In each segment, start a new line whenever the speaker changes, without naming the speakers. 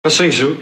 Was trinkst du?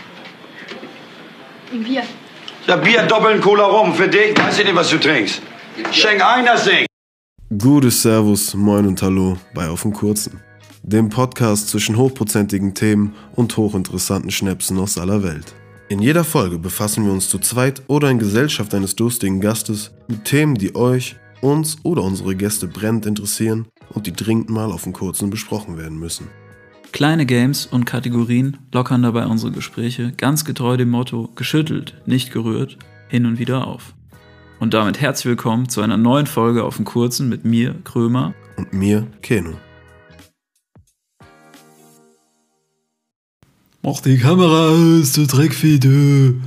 Ein Bier.
Ja, Bier, doppeln Cola rum. Für dich weiß ich nicht, was du trinkst. Schenk ein, das Ding.
Gutes Servus, Moin und Hallo bei Auf dem Kurzen, dem Podcast zwischen hochprozentigen Themen und hochinteressanten Schnäpsen aus aller Welt. In jeder Folge befassen wir uns zu zweit oder in Gesellschaft eines durstigen Gastes mit Themen, die euch, uns oder unsere Gäste brennend interessieren und die dringend mal auf dem Kurzen besprochen werden müssen.
Kleine Games und Kategorien lockern dabei unsere Gespräche ganz getreu dem Motto geschüttelt, nicht gerührt, hin und wieder auf. Und damit herzlich willkommen zu einer neuen Folge Auf dem Kurzen mit mir, Krömer.
Und mir, Keno.
Mach die Kamera aus, du Dreckvieh, du.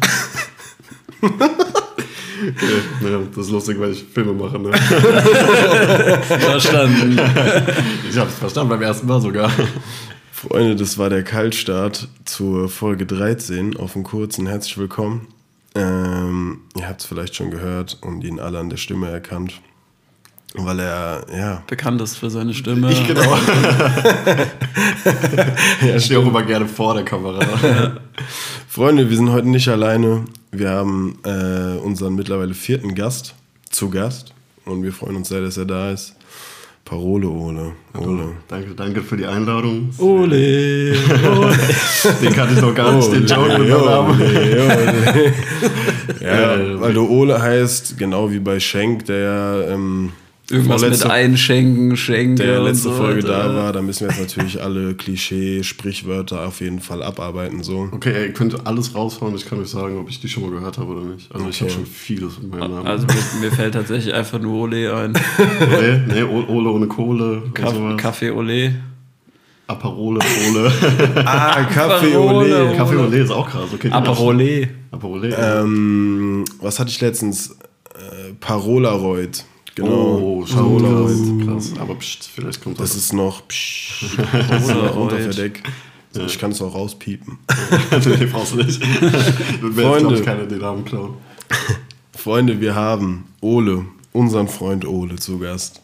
Ja, das ist lustig, weil ich Filme mache, ne?
Verstanden.
Ich hab's verstanden, beim ersten Mal sogar.
Freunde, das war der Kaltstart zur Folge 13 auf dem Kurzen. Herzlich willkommen. Ihr habt es vielleicht schon gehört und ihn alle an der Stimme erkannt, weil er, ja...
Bekannt ist für seine Stimme.
Ich genau. Ich stehe auch immer gerne vor der Kamera.
Freunde, wir sind heute nicht alleine. Wir haben unseren mittlerweile 4. Gast zu Gast und wir freuen uns sehr, dass er da ist. Parole Ole.
Danke für die Einladung.
Ole.
Den kannte ich noch gar nicht, den Joke mit dem Namen.
Ja, weil du Ole heißt, genau wie bei Schenk, der ja
Irgendwas mit Einschenken, Schenken.
Der letzte
und so
Folge
weiter.
da war, da müssen wir jetzt natürlich alle Klischee-Sprichwörter auf jeden Fall abarbeiten. So.
Okay, ihr könnt alles raushauen, ich kann euch sagen, ob ich die schon mal gehört habe oder nicht. Also ich habe schon vieles mit meinem Namen.
Also mir fällt tatsächlich einfach nur Ole ein.
Ole? Nee, Ole ohne Kohle und sowas.
Kaffee Ole.
Aperole, Ole.
Kaffee Ole.
Kaffee Ole ist auch krass. Okay,
Aperole.
Aperole.
Was hatte ich letztens? Parolaroid. Genau.
Oh,
Parolaroid.
krass. Aber vielleicht kommt
Das ist noch unter Verdeck. Ja. Ich kann es auch rauspiepen.
Nee, brauchst du nicht.
Freunde.
Ich keine den Namen klauen.
Freunde, wir haben Ole, unseren Freund Ole zu Gast.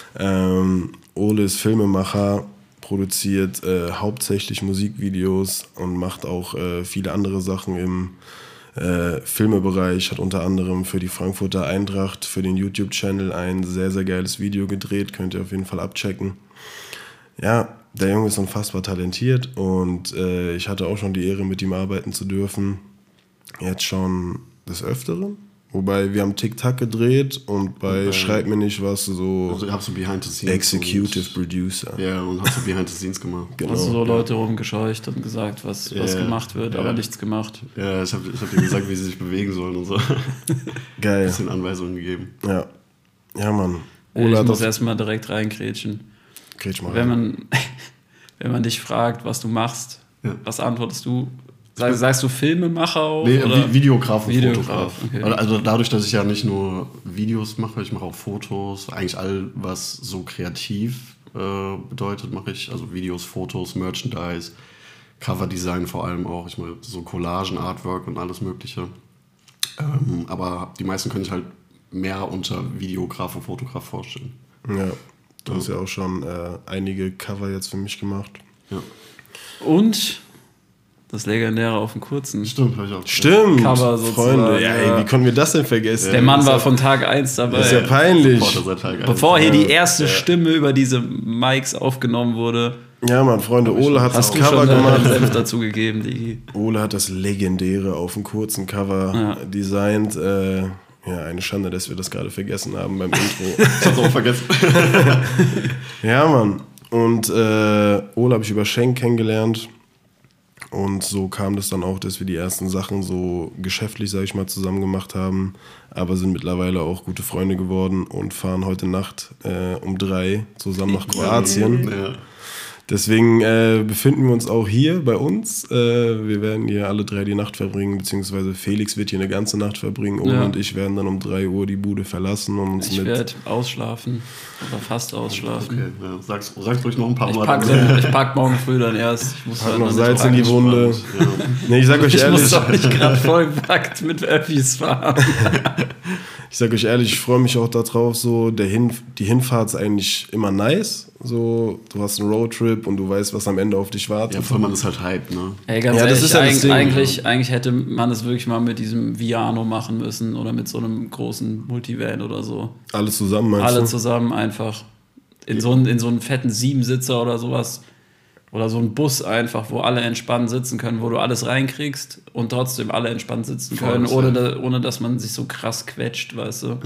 Ole ist Filmemacher, produziert hauptsächlich Musikvideos und macht auch viele andere Sachen im Filmebereich, hat unter anderem für die Frankfurter Eintracht, für den YouTube-Channel ein sehr, sehr geiles Video gedreht, könnt ihr auf jeden Fall abchecken. Ja, der Junge ist unfassbar talentiert und ich hatte auch schon die Ehre, mit ihm arbeiten zu dürfen. Jetzt schon des Öfteren. Wobei, wir haben Tic-Tac gedreht und bei Schreib mir nicht was so...
Also, ich hab so Behind the Scenes.
Executive Producer.
Ja, und hast so Behind the Scenes gemacht.
Genau.
Hast du so Leute rumgescheucht und gesagt, was gemacht wird, aber nichts gemacht.
Ja, ich hab denen gesagt, wie sie sich bewegen sollen und so.
Geil.
Ein bisschen Anweisungen gegeben.
Ja. Ja, Mann.
Ich muss erstmal direkt reinkrätschen.
Kretsch mal rein.
Wenn man dich fragt, was du machst, was antwortest du? Sagst du Filmemacher auch?
Nee,
oder?
Videograf und Fotograf.
Okay.
Also dadurch, dass ich ja nicht nur Videos mache, ich mache auch Fotos. Eigentlich all, was so kreativ bedeutet, mache ich. Also Videos, Fotos, Merchandise, Coverdesign vor allem auch. Ich mache so Collagen, Artwork und alles mögliche. Aber die meisten können sich halt mehr unter Videograf und Fotograf vorstellen.
Ja, du hast ja auch schon einige Cover jetzt für mich gemacht.
Ja.
Und das legendäre Auf dem Kurzen.
Stimmt, habe ich auch.
Stimmt,
Cover sozusagen,
Freunde. Ja, ey, wie konnten wir das denn vergessen?
Der Mann war von Tag 1 dabei.
Das ist ja peinlich.
Bevor hier die erste Stimme über diese Mics aufgenommen wurde,
Ja, Mann, Freunde, Ole hat das
hast du
Cover
schon
gemacht.
Senf dazu gegeben, Digi.
Ole hat das legendäre Auf dem Kurzen Cover designt. Ja, eine Schande, dass wir das gerade vergessen haben beim Intro.
Ich hab's auch vergessen.
Ja, Mann. Und Ole habe ich über Schenk kennengelernt. Und so kam das dann auch, dass wir die ersten Sachen so geschäftlich, sag ich mal, zusammen gemacht haben. Aber sind mittlerweile auch gute Freunde geworden und fahren heute Nacht um 3 zusammen nach Kroatien.
Ja.
Deswegen befinden wir uns auch hier bei uns. Wir werden hier alle 3 die Nacht verbringen, beziehungsweise Felix wird hier eine ganze Nacht verbringen. Ole und ich werden dann um 3 Uhr die Bude verlassen und uns
Ich werde ausschlafen, oder fast ausschlafen.
Okay, ja. Sag's ruhig noch ein paar Mal.
Ich pack morgen früh dann erst. Ich muss
Pack
dann
noch
nicht
Salz in die
packen.
Wunde.
Ja.
Nee, ich sag euch
Ich muss
ehrlich,
doch nicht gerade vollpackt mit Öffis fahren.
ich freue mich auch darauf, so die Hinfahrt ist eigentlich immer nice. So, du hast einen Roadtrip und du weißt, was am Ende auf dich wartet.
Ja, voll, man ist halt Hype, ne?
Ey, ganz
Ja, das
ehrlich,
ist ja das Ding.
eigentlich hätte man es wirklich mal mit diesem Viano machen müssen oder mit so einem großen Multivan oder so.
Alle zusammen, meinst
Alle
du?
zusammen einfach. In so einen fetten Siebensitzer oder sowas. Oder so ein Bus einfach, wo alle entspannt sitzen können, wo du alles reinkriegst und trotzdem alle entspannt sitzen
Voll,
können,
das
ohne dass man sich so krass quetscht, weißt du.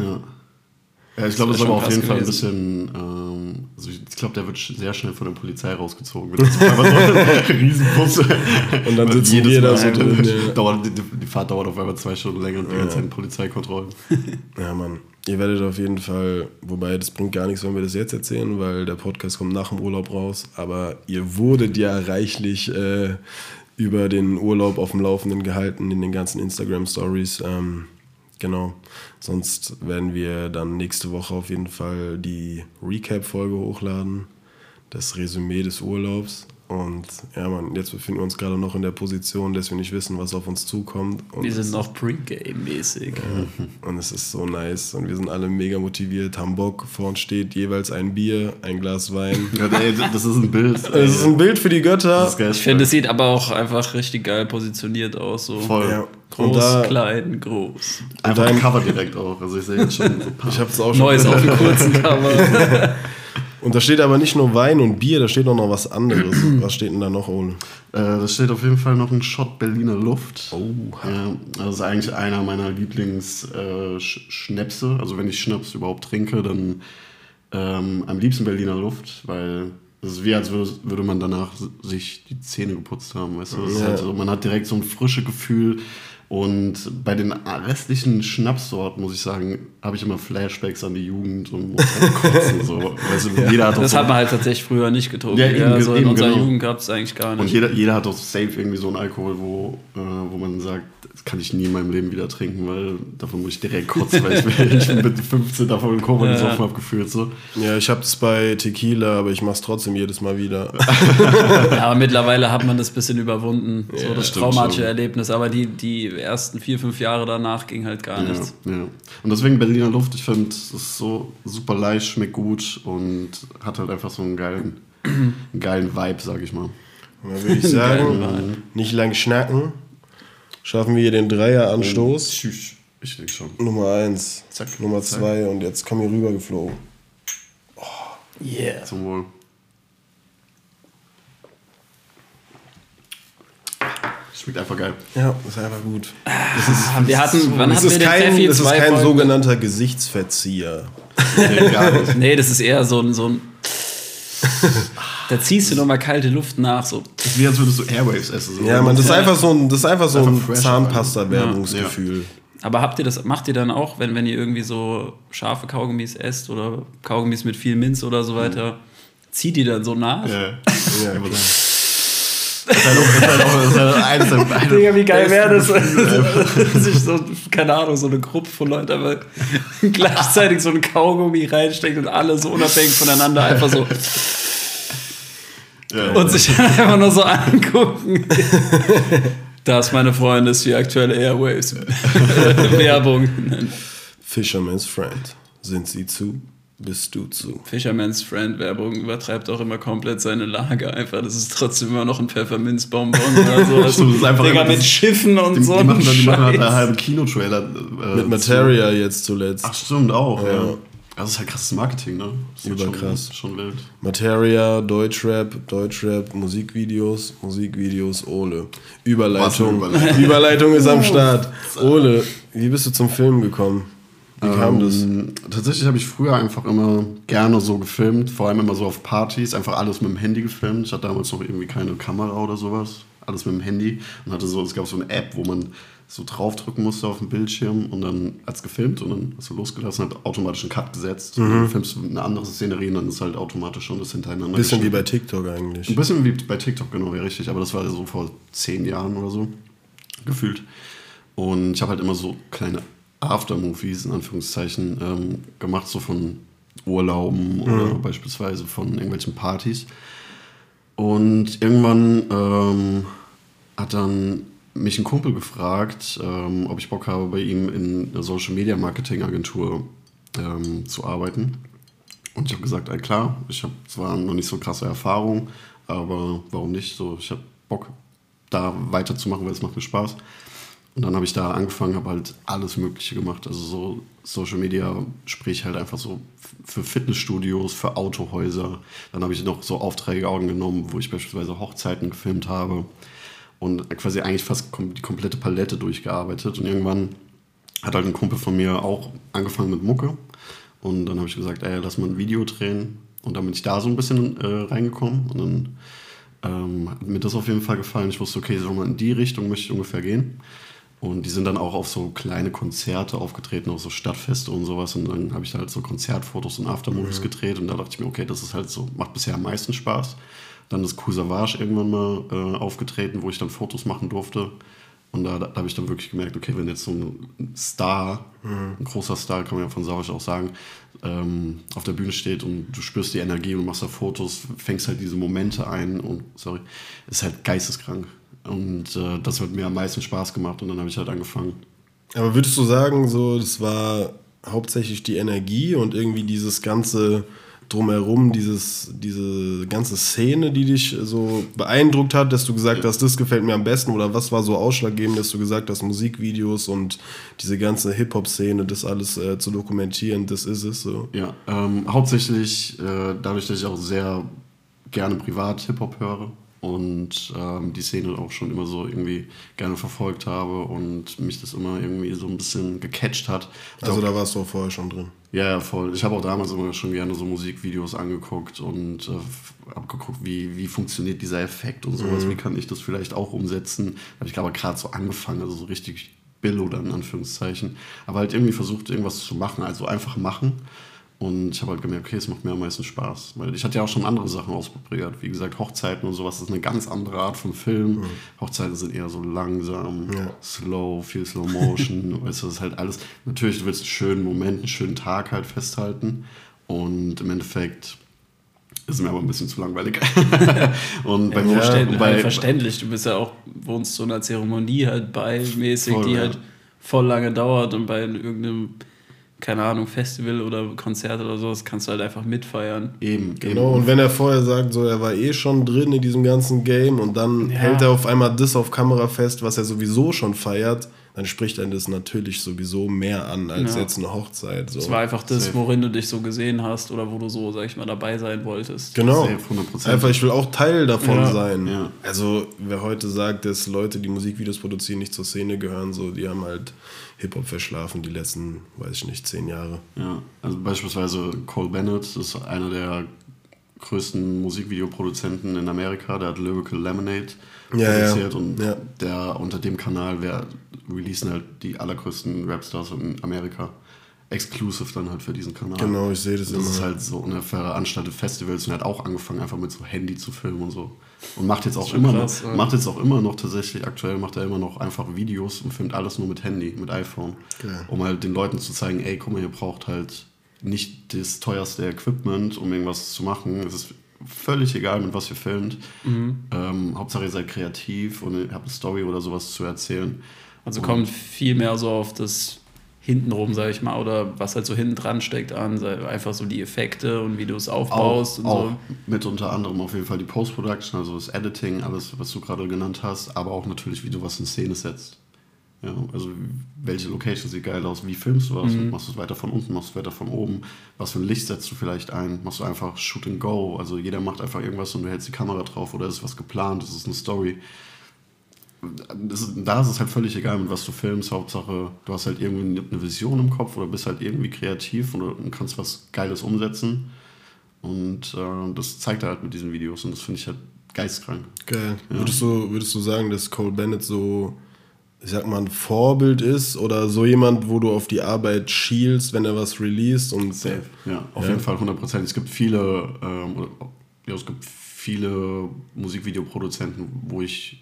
Ja, ich glaube, das
wär
ist aber
schon
auf jeden Fall ein
krass
bisschen, also ich glaube, der wird sehr schnell von der Polizei rausgezogen. Wenn das auf einmal so ein Riesenbus.
Und dann sitzen
jedes
wir da
Mal
so drin. Ja.
die Fahrt dauert auf einmal 2 Stunden länger und die ganze Zeit in Polizeikontrollen.
Ja, Mann. Ihr werdet auf jeden Fall, wobei das bringt gar nichts, wenn wir das jetzt erzählen, weil der Podcast kommt nach dem Urlaub raus. Aber ihr wurdet ja reichlich über den Urlaub auf dem Laufenden gehalten in den ganzen Instagram-Stories. Genau. Sonst werden wir dann nächste Woche auf jeden Fall die Recap-Folge hochladen. Das Resümee des Urlaubs. Und ja, Mann, jetzt befinden wir uns gerade noch in der Position, dass wir nicht wissen, was auf uns zukommt. Und
Wir sind noch Pre-Game-mäßig.
und es ist so nice und wir sind alle mega motiviert, haben Bock, vor uns steht jeweils ein Bier, ein Glas Wein.
Ja, ey, das ist ein Bild.
Es ist ein Bild für die Götter.
Das ist geil.
Ich finde, es sieht aber auch einfach richtig geil positioniert aus. So.
Voll.
Ja.
Groß,
Und da,
klein, groß.
Einfach ein Cover direkt auch. Also ich sehe jetzt schon so
ich hab's auch schon.
Neues auf dem kurzen Cover.
Und da steht aber nicht nur Wein und Bier, da steht auch noch was anderes. Was steht denn da noch, Ole?
Da steht auf jeden Fall noch ein Shot Berliner Luft.
Oh.
Ja, das ist eigentlich einer meiner Lieblings-Schnäpse. Also wenn ich Schnaps überhaupt trinke, dann am liebsten Berliner Luft, weil es ist wie, als würde man danach sich die Zähne geputzt haben. Weißt du? Das ist halt so, man hat direkt so ein frisches Gefühl. Und bei den restlichen Schnapssorten, muss ich sagen, habe ich immer Flashbacks an die Jugend und muss halt kotzen. So. Weißt du, jeder hat
Das
so,
hat man halt tatsächlich früher nicht getrunken.
Ja,
Also in
eben,
unserer
genau.
Jugend gab es eigentlich gar nicht.
und jeder hat doch safe irgendwie so einen Alkohol, wo man sagt, das kann ich nie in meinem Leben wieder trinken, weil davon muss ich direkt kotzen, weil ich mit 15 davon in Koma gesoffen habe gefühlt. So.
Ja, ich hab's bei Tequila, aber ich mach's trotzdem jedes Mal wieder.
Ja, aber mittlerweile hat man das ein bisschen überwunden, so das
stimmt
traumatische
schon.
Erlebnis. Aber die ersten 4-5 Jahre danach ging halt gar nichts.
Ja. Und deswegen Berliner Luft, ich finde, es ist so super leicht, schmeckt gut und hat halt einfach so einen geilen Vibe, sag ich mal.
Und dann würde ich sagen, nicht lang schnacken. Schaffen wir hier den Dreier-Anstoß.
Tschüss. Ich denke schon.
Nummer 1,
Zack,
Nummer
zack.
2 und jetzt komm hier rüber geflogen.
Yeah.
Zum Wohl. Schmeckt einfach geil.
Ja, ist einfach gut.
Wann hatten wir
Das ist
den Pfeffi?
das ist
2
kein
Folgen?
sogenannter Gesichtsverzieher.
Nee, gar nicht.
Nee, das ist eher so ein da ziehst du nochmal kalte Luft nach. So.
Das ist wie als würdest du Airwaves essen. So.
Ja, man, das ist einfach so ein
Einfach fresh
Zahnpasta-Werbungsgefühl.
Aber macht ihr dann auch, wenn ihr irgendwie so scharfe Kaugummis esst oder Kaugummis mit viel Minz oder so weiter, zieht ihr dann so nach?
Ja.
Ja,
Immer
klar.
so. Das ist halt eines der
Digga, wie geil wäre das,
besten
sich so, keine Ahnung, so eine Gruppe von Leuten aber gleichzeitig so ein Kaugummi reinsteckt und alle so unabhängig voneinander einfach so
Ja,
und sich dann einfach nur so angucken. Das, meine Freunde, ist die aktuelle Airwaves Werbung.
Fisherman's Friend. Sind sie zu, bist du zu.
Fisherman's Friend Werbung übertreibt auch immer komplett seine Lage einfach. Das ist trotzdem immer noch ein Pfefferminzbonbon oder so.
Das ist einfach
Digga,
immer
mit
das-
Schiffen und
Die
so.
machen halt
Scheiß.
einen halben Kinotrailer.
Mit Materia jetzt zuletzt.
Ach, stimmt auch, ja.
Ja.
Das ist halt krasses Marketing, ne? Das ist halt
Überkrass.
Schon wild.
Materia, Deutschrap, Musikvideos, Ole. Überleitung.
Was für Überleitung?
Überleitung ist am Start. Ole, wie bist du zum Film gekommen? Wie kam das?
Tatsächlich habe ich früher einfach immer gerne so gefilmt, vor allem immer so auf Partys, einfach alles mit dem Handy gefilmt. Ich hatte damals noch irgendwie keine Kamera oder sowas, alles mit dem Handy und hatte so, es gab so eine App, wo man so draufdrücken musste auf dem Bildschirm und dann hat's gefilmt und dann hast du losgelassen, hat automatisch einen Cut gesetzt und dann filmst du eine andere Szenerie und dann ist halt automatisch schon das hintereinander
Bisschen wie
geschnitten.
bei TikTok eigentlich.
Ein bisschen wie bei TikTok, genau, ja, richtig. Aber das war so vor 10 Jahren oder so, gefühlt. Und ich habe halt immer so kleine Aftermovies, in Anführungszeichen, gemacht, so von Urlauben oder beispielsweise von irgendwelchen Partys. Und irgendwann hat dann mich ein Kumpel gefragt, ob ich Bock habe, bei ihm in einer Social-Media-Marketing-Agentur zu arbeiten. Und ich habe gesagt, klar, ich habe zwar noch nicht so krasse Erfahrung, aber warum nicht? So, ich habe Bock, da weiterzumachen, weil es macht mir Spaß. Und dann habe ich da angefangen, habe halt alles Mögliche gemacht. Also so Social Media, sprich halt einfach so für Fitnessstudios, für Autohäuser. Dann habe ich noch so Aufträge genommen, wo ich beispielsweise Hochzeiten gefilmt habe. Und quasi eigentlich fast die komplette Palette durchgearbeitet. Und irgendwann hat halt ein Kumpel von mir auch angefangen mit Mucke. Und dann habe ich gesagt, lass mal ein Video drehen. Und dann bin ich da so ein bisschen reingekommen. Und dann hat mir das auf jeden Fall gefallen. Ich wusste, okay, so mal in die Richtung möchte ich ungefähr gehen. Und die sind dann auch auf so kleine Konzerte aufgetreten, auf so Stadtfeste und sowas. Und dann habe ich da halt so Konzertfotos und Aftermovies gedreht. Und da dachte ich mir, okay, das ist halt so, macht bisher am meisten Spaß. Dann ist Kool Savas irgendwann mal aufgetreten, wo ich dann Fotos machen durfte. Und da habe ich dann wirklich gemerkt, okay, wenn jetzt so ein Star, ein großer Star, kann man ja von Savas auch sagen, auf der Bühne steht und du spürst die Energie und machst da Fotos, fängst halt diese Momente ein und, ist halt geisteskrank. Und das hat mir am meisten Spaß gemacht und dann habe ich halt angefangen.
Aber würdest du sagen, so, das war hauptsächlich die Energie und irgendwie dieses ganze Drumherum, diese ganze Szene, die dich so beeindruckt hat, dass du gesagt hast, das gefällt mir am besten? Oder was war so ausschlaggebend, dass du gesagt hast, Musikvideos und diese ganze Hip-Hop-Szene, das alles zu dokumentieren, das ist es so?
Ja, hauptsächlich dadurch, dass ich auch sehr gerne privat Hip-Hop höre und die Szene auch schon immer so irgendwie gerne verfolgt habe und mich das immer irgendwie so ein bisschen gecatcht hat.
Also da warst du auch vorher schon drin?
Ja, voll. Ich habe auch damals immer schon gerne so Musikvideos angeguckt und habe geguckt, wie funktioniert dieser Effekt und sowas, wie kann ich das vielleicht auch umsetzen. Da habe ich aber gerade so angefangen, also so richtig Billo dann in Anführungszeichen, aber halt irgendwie versucht, irgendwas zu machen, also einfach machen. Und ich habe halt gemerkt, okay, es macht mir am meisten Spaß. Weil ich hatte ja auch schon andere Sachen ausprobiert. Wie gesagt, Hochzeiten und sowas ist eine ganz andere Art von Film. Hochzeiten sind eher so langsam, slow, viel Slow Motion. Weißt du, das ist halt alles. Natürlich, du willst einen schönen Moment, einen schönen Tag halt festhalten. Und im Endeffekt ist es mir aber ein bisschen zu langweilig. Und
verständlich. Du bist ja auch, wohnst so einer Zeremonie halt bei, mäßig,
voll,
die halt voll lange dauert und bei irgendeinem, keine Ahnung, Festival oder Konzert oder sowas, kannst du halt einfach mitfeiern.
Eben.
Genau, und wenn er vorher sagt, so er war schon drin in diesem ganzen Game und dann hält er auf einmal das auf Kamera fest, was er sowieso schon feiert, dann spricht er das natürlich sowieso mehr an als jetzt eine Hochzeit. So.
Das war einfach das, worin du dich so gesehen hast oder wo du so, sag ich mal, dabei sein wolltest.
Genau.
100%.
Einfach, ich will auch Teil davon sein.
Ja.
Also, wer heute sagt, dass Leute, die Musikvideos produzieren, nicht zur Szene gehören, so, die haben halt Hip-Hop verschlafen die letzten, weiß ich nicht, 10 Jahre.
Ja, also beispielsweise Cole Bennett, das ist einer der größten Musikvideoproduzenten in Amerika, der hat Lyrical Lemonade produziert und der unter dem Kanal releasen halt die allergrößten Rapstars in Amerika. Exclusive dann halt für diesen Kanal.
Genau, ich sehe das immer.
Das ist halt so eine veranstaltete Festivals und er hat auch angefangen einfach mit so Handy zu filmen und so. Und macht jetzt auch immer noch tatsächlich, aktuell macht er immer noch einfach Videos und filmt alles nur mit Handy, mit iPhone. Okay. Um halt den Leuten zu zeigen, ey, guck mal, ihr braucht halt nicht das teuerste Equipment, um irgendwas zu machen. Es ist völlig egal, mit was ihr filmt. Hauptsache ihr seid kreativ und ihr habt eine Story oder sowas zu erzählen.
Also kommt viel mehr so auf das hintenrum, sag ich mal, oder was halt so hinten dran steckt an, einfach so die Effekte und wie du es aufbaust.
Auch
so.
Mit unter anderem auf jeden Fall die Post-Production, also das Editing, alles, was du gerade genannt hast, aber auch natürlich, wie du was in Szene setzt. Ja, also welche Location sieht geil aus, wie filmst du was, machst du es weiter von unten, machst du es weiter von oben, was für ein Licht setzt du vielleicht ein, machst du einfach Shoot and Go, also jeder macht einfach irgendwas und du hältst die Kamera drauf oder ist was geplant, ist es eine Story. Da ist es halt völlig egal, mit was du filmst, Hauptsache du hast halt irgendwie eine Vision im Kopf oder bist halt irgendwie kreativ und kannst was Geiles umsetzen und das zeigt er halt mit diesen Videos und das finde ich halt geistkrank. Geil.
Ja. Würdest du sagen, dass Cole Bennett so, ich sag mal, ein Vorbild ist oder so jemand, wo du auf die Arbeit schielst, wenn er was released? Und
safe, ja, auf jeden Fall 100%. Es gibt viele Musikvideoproduzenten, wo ich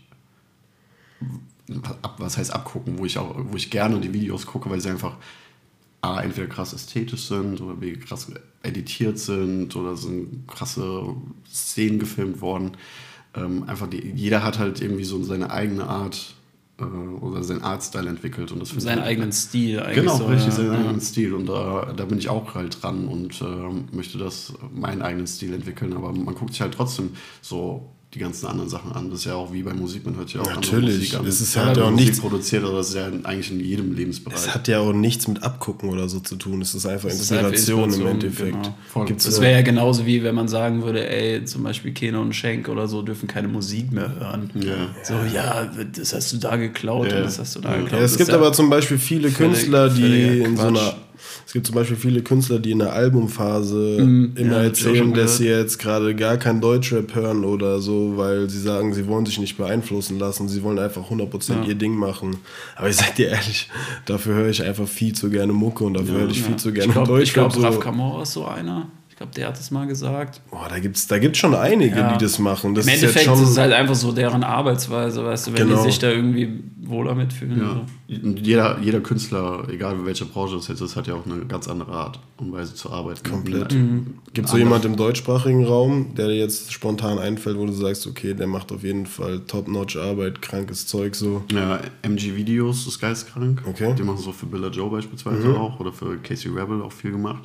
was heißt abgucken, wo ich gerne die Videos gucke, weil sie einfach entweder krass ästhetisch sind oder krass editiert sind oder sind krasse Szenen gefilmt worden. Jeder hat halt irgendwie so seine eigene Art, oder seinen Artstyle entwickelt. Und das
seinen eigenen Stil eigentlich.
Genau,
so,
richtig,
ja.
seinen eigenen Stil. Und da bin ich auch halt dran und möchte meinen eigenen Stil entwickeln. Aber man guckt sich halt trotzdem so die ganzen anderen Sachen an. Das ist ja auch wie bei Musik, man hört ja auch andere Musik an.
Es ist
ja
halt auch
Musik
nichts
produziert, aber das ist ja eigentlich in jedem Lebensbereich.
Es hat ja auch nichts mit Abgucken oder so zu tun. Es ist einfach Inspiration im Endeffekt.
Genau. Das wäre ja genauso wie, wenn man sagen würde, ey, zum Beispiel Keno und Schenk oder so dürfen keine Musik mehr hören.
Ja.
So, ja, das hast du da geklaut und das hast du da geklaut.
Ja, es gibt aber zum Beispiel viele Künstler, die in so einer... Es gibt zum Beispiel viele Künstler, die in der Albumphase immer erzählen, dass sie jetzt gerade gar kein Deutschrap hören oder so, weil sie sagen, sie wollen sich nicht beeinflussen lassen, sie wollen einfach 100% ihr Ding machen. Aber ich sag dir ehrlich, dafür höre ich einfach viel zu gerne Mucke und dafür höre ich viel zu gerne Deutschrap.
Ich glaube, Raf Kamora ist so einer. Ich glaube, der hat das mal gesagt.
Boah, da gibt's schon einige, die das machen. Das
im Endeffekt
ist, jetzt schon
ist es halt einfach so deren Arbeitsweise, weißt du, wenn die sich da irgendwie wohler mitfühlen.
Ja.
So.
Und jeder Künstler, egal welche Branche es jetzt ist, hat ja auch eine ganz andere Art und Weise zu arbeiten.
Komplett. Gibt es so jemand im deutschsprachigen Raum, der dir jetzt spontan einfällt, wo du sagst, okay, der macht auf jeden Fall top-notch Arbeit, krankes Zeug so?
Ja, MG Videos ist geistkrank.
Okay.
Die machen so für Billa Joe beispielsweise auch oder für Casey Rebel auch viel gemacht.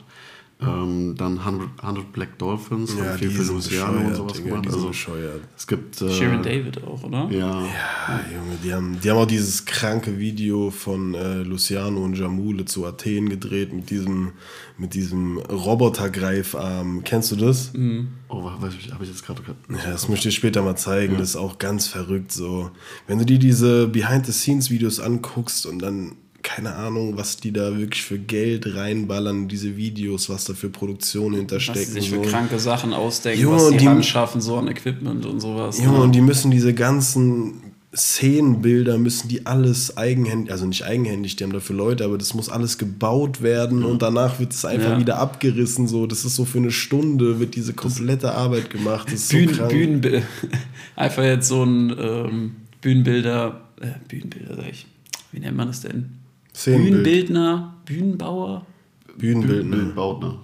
Dann 100 Black Dolphins, haben viel für Luciano und sowas gemacht. Also es gibt
Sharon David auch, oder?
Ja,
Junge, die haben auch dieses kranke Video von Luciano und Jamule zu Athen gedreht mit diesem Robotergreifarm. Kennst du das?
Oh, habe ich jetzt gerade...
Ja, das möchte ich später mal zeigen. Das ist auch ganz verrückt so. Wenn du dir diese Behind-the-Scenes-Videos anguckst und dann keine Ahnung, was die da wirklich für Geld reinballern in diese Videos, was da für Produktionen hinterstecken.
Was sie sich für kranke Sachen ausdenken,
Junge,
was
und
die anschaffen, so an Equipment und sowas.
Junge, und die müssen diese ganzen Szenenbilder, müssen die alles eigenhändig, also nicht eigenhändig, die haben dafür Leute, aber das muss alles gebaut werden und danach wird es einfach wieder abgerissen. So. Das ist so für eine Stunde, wird diese komplette Arbeit gemacht. Das ist so krank.
Einfach jetzt so ein Bühnenbilder, sag ich. Wie nennt man das denn? Bühnenbildner, Bühnenbauer?
Bühnenbildner.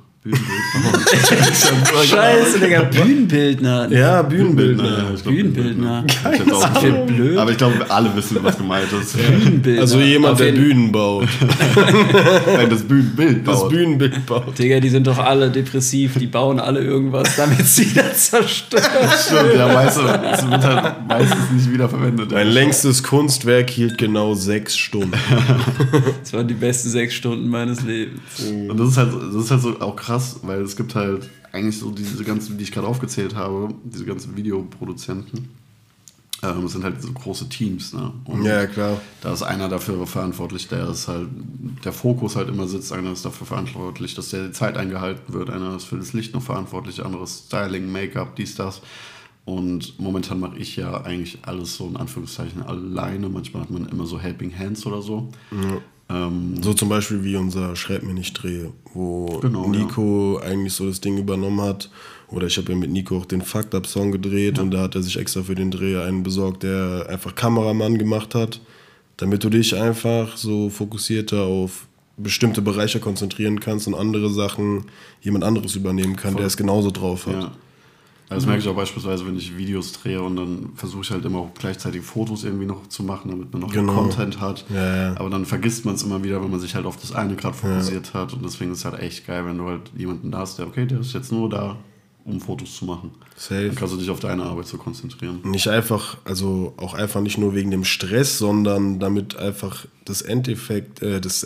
Scheiße, Digga, Bühnenbildner.
Ja, Bühnenbildner.
Bühnenbildner.
Blöd.
Aber ich glaube, alle wissen, was gemeint ist.
Bühnenbildner.
Also jemand, der Bühnen baut.
Nein, das Bühnenbild baut.
Das Bühnenbild baut.
Digga, die sind doch alle depressiv, die bauen alle irgendwas, damit sie das zerstören.
Stimmt, ja, weißt du, es wird halt meistens nicht wiederverwendet.
Mein längstes Kunstwerk hielt genau 6 Stunden.
Das waren die besten 6 Stunden meines Lebens.
Und das ist halt so auch krass, weil es gibt halt eigentlich so diese ganzen, die ich gerade aufgezählt habe, diese ganzen Videoproduzenten, das sind halt so große Teams, ne? Und
ja, klar.
da ist einer dafür verantwortlich, der Fokus halt immer sitzt, einer ist dafür verantwortlich, dass die Zeit eingehalten wird, einer ist für das Licht noch verantwortlich, der andere ist Styling, Make-up, dies, das. Und momentan mache ich ja eigentlich alles so in Anführungszeichen alleine, manchmal hat man immer so Helping Hands oder so.
Ja. So zum Beispiel wie unser Schreib mir nicht Dreh, wo Nico eigentlich so das Ding übernommen hat. Oder ich habe ja mit Nico auch den Fucked Up Song gedreht und da hat er sich extra für den Dreh einen besorgt, der einfach Kameramann gemacht hat, damit du dich einfach so fokussierter auf bestimmte Bereiche konzentrieren kannst und andere Sachen jemand anderes übernehmen kann, der es genauso drauf hat.
Ja. Also das merke ich auch beispielsweise, wenn ich Videos drehe und dann versuche ich halt immer auch gleichzeitig Fotos irgendwie noch zu machen, damit man noch Content hat.
Ja.
Aber dann vergisst man es immer wieder, wenn man sich halt auf das eine gerade fokussiert hat. Und deswegen ist es halt echt geil, wenn du halt jemanden da hast, der ist jetzt nur da, um Fotos zu machen.
Safe.
Dann kannst du dich auf deine Arbeit so konzentrieren.
Nicht einfach, also auch einfach nicht nur wegen dem Stress, sondern damit einfach das Endergebnis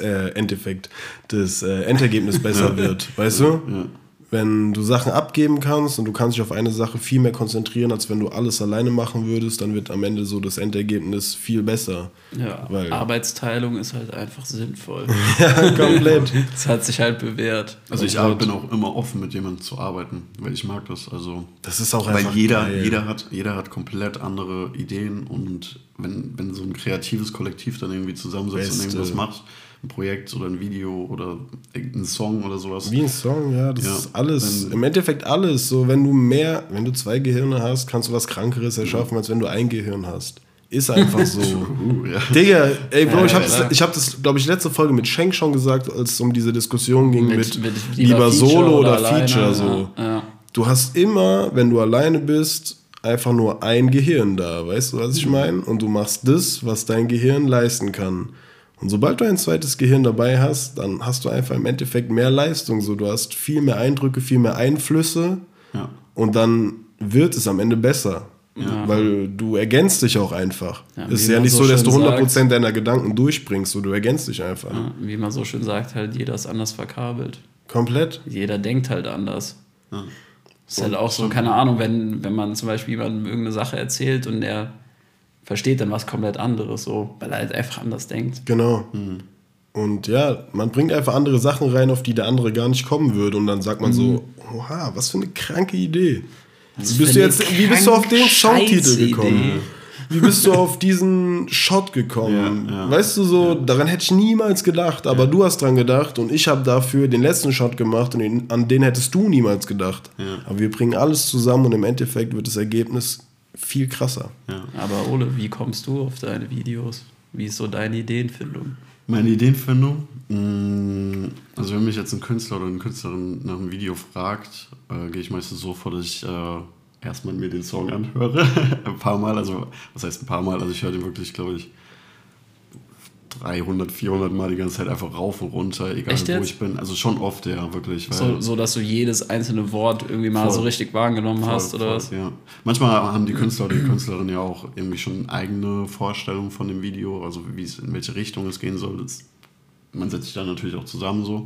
besser wird, weißt du?
Ja.
Wenn du Sachen abgeben kannst und du kannst dich auf eine Sache viel mehr konzentrieren, als wenn du alles alleine machen würdest, dann wird am Ende so das Endergebnis viel besser.
Ja,
weil
Arbeitsteilung ist halt einfach sinnvoll.
Ja, komplett.
Das hat sich halt bewährt.
Also ich bin auch immer offen, mit jemandem zu arbeiten, weil ich mag das. Also
das ist auch
weil
einfach
jeder hat komplett andere Ideen und wenn so ein kreatives Kollektiv dann irgendwie zusammensitzt und irgendwas macht, ein Projekt oder ein Video oder ein Song oder sowas.
Wie ein Song, ja, das ist alles, im Endeffekt alles. So, wenn du 2 Gehirne hast, kannst du was Krankeres erschaffen, als wenn du ein Gehirn hast. Ist einfach so. Digga, ey, Bro, ich hab das, glaube ich, letzte Folge mit Schenk schon gesagt, als es um diese Diskussion ging mit lieber Solo oder Feature. So.
Ja.
Du hast immer, wenn du alleine bist, einfach nur ein Gehirn da, weißt du, was ich meine? Und du machst das, was dein Gehirn leisten kann. Und sobald du ein zweites Gehirn dabei hast, dann hast du einfach im Endeffekt mehr Leistung. So, du hast viel mehr Eindrücke, viel mehr Einflüsse und dann wird es am Ende besser. Ja. Weil du ergänzt dich auch einfach. Ja, es ist ja nicht so, dass du 100% deiner Gedanken durchbringst, so, du ergänzt dich einfach.
Ja, wie man so schön sagt, halt jeder ist anders verkabelt.
Komplett.
Jeder denkt halt anders. Ja. Ist halt auch so, keine Ahnung, wenn man zum Beispiel jemandem irgendeine Sache erzählt und der versteht dann was komplett anderes, so, weil er halt einfach anders denkt.
Genau. Und ja, man bringt einfach andere Sachen rein, auf die der andere gar nicht kommen würde. Und dann sagt man so, oha, was für eine kranke Idee. Wie bist du auf den Songtitel gekommen? Wie bist du auf diesen Shot gekommen? Ja. Weißt du so, daran hätte ich niemals gedacht, aber du hast dran gedacht und ich habe dafür den letzten Shot gemacht und an den hättest du niemals gedacht. Ja. Aber wir bringen alles zusammen und im Endeffekt wird das Ergebnis viel krasser.
Ja. Aber Ole, wie kommst du auf deine Videos? Wie ist so deine Ideenfindung?
Meine Ideenfindung? Also wenn mich jetzt ein Künstler oder eine Künstlerin nach einem Video fragt, gehe ich meistens so vor, dass ich erstmal mir den Song anhöre. Ein paar Mal, also was heißt ein paar Mal? Also ich höre den wirklich, glaube ich, 300, 400 Mal die ganze Zeit einfach rauf und runter, egal wo ich bin. Also schon oft, ja, wirklich. Weil
so, dass du jedes einzelne Wort irgendwie mal so richtig wahrgenommen hast, oder was?
Ja. Manchmal haben die Künstler oder die Künstlerin ja auch irgendwie schon eigene Vorstellungen von dem Video, also in welche Richtung es gehen soll. Man setzt sich dann natürlich auch zusammen so.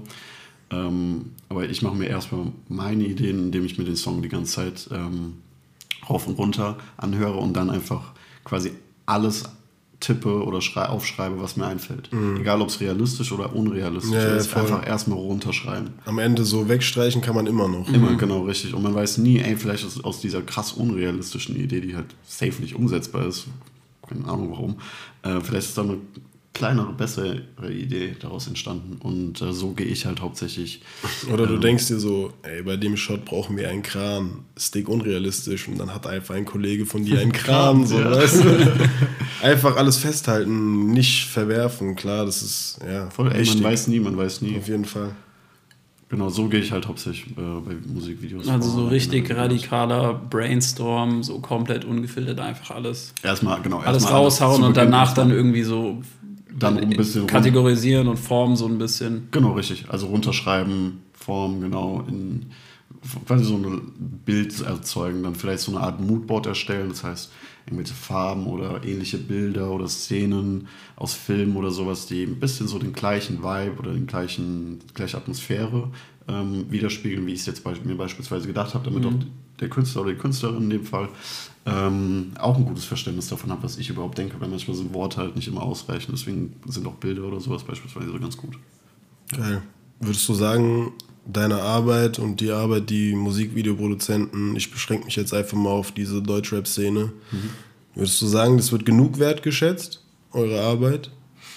Aber ich mache mir erstmal meine Ideen, indem ich mir den Song die ganze Zeit rauf und runter anhöre und dann einfach quasi alles tippe oder aufschreibe, was mir einfällt. Egal, ob es realistisch oder unrealistisch ist, einfach erstmal runterschreiben.
Am Ende so wegstreichen kann man immer noch.
Immer, genau, richtig. Und man weiß nie, vielleicht ist aus dieser krass unrealistischen Idee, die halt safe nicht umsetzbar ist, keine Ahnung warum, vielleicht ist da eine kleinere, bessere Idee daraus entstanden. Und so gehe ich halt hauptsächlich.
Oder du denkst dir so, ey, bei dem Shot brauchen wir einen Kran. Ist dick unrealistisch. Und dann hat einfach ein Kollege von dir einen Kran. So, weißt du? Einfach alles festhalten, nicht verwerfen. Klar, das ist
voll echt. Man weiß nie.
Auf jeden Fall.
Genau, so gehe ich halt hauptsächlich bei Musikvideos.
Also so richtig radikaler Brainstorm, so komplett ungefiltert, einfach alles.
Alles
raushauen und danach dann irgendwie so
dann ein bisschen
kategorisieren und formen so ein bisschen.
Genau, richtig. Also runterschreiben, formen, genau, quasi so ein Bild erzeugen, dann vielleicht so eine Art Moodboard erstellen, das heißt irgendwelche Farben oder ähnliche Bilder oder Szenen aus Filmen oder sowas, die ein bisschen so den gleichen Vibe oder die gleiche Atmosphäre widerspiegeln, wie ich es jetzt mir beispielsweise gedacht habe, damit auch der Künstler oder die Künstlerin in dem Fall auch ein gutes Verständnis davon hat, was ich überhaupt denke, weil manchmal sind Worte halt nicht immer ausreichend, deswegen sind auch Bilder oder sowas beispielsweise so ganz gut.
Geil. Würdest du sagen, deine Arbeit und die Arbeit, die Musikvideoproduzenten, ich beschränke mich jetzt einfach mal auf diese Deutschrap-Szene, würdest du sagen, das wird genug wertgeschätzt, eure Arbeit?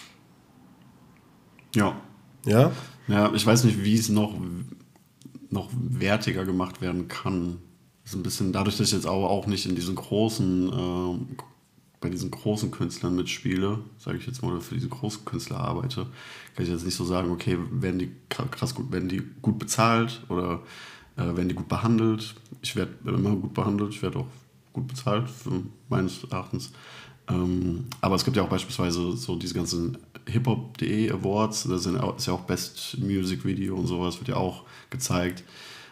Ja.
Ja?
Ja, ich weiß nicht, wie es noch wertiger gemacht werden kann. Das ist ein bisschen, dadurch, dass ich jetzt aber auch nicht in diesen bei diesen großen Künstlern mitspiele, sage ich jetzt mal, oder für diese großen Künstler arbeite, kann ich jetzt nicht so sagen, okay, werden die gut bezahlt oder werden die gut behandelt. Ich werde immer gut behandelt, ich werde auch gut bezahlt, meines Erachtens. Aber es gibt ja auch beispielsweise so diese ganzen Hip-Hop.de Awards, ist ja auch Best Music Video und sowas, wird ja auch gezeigt.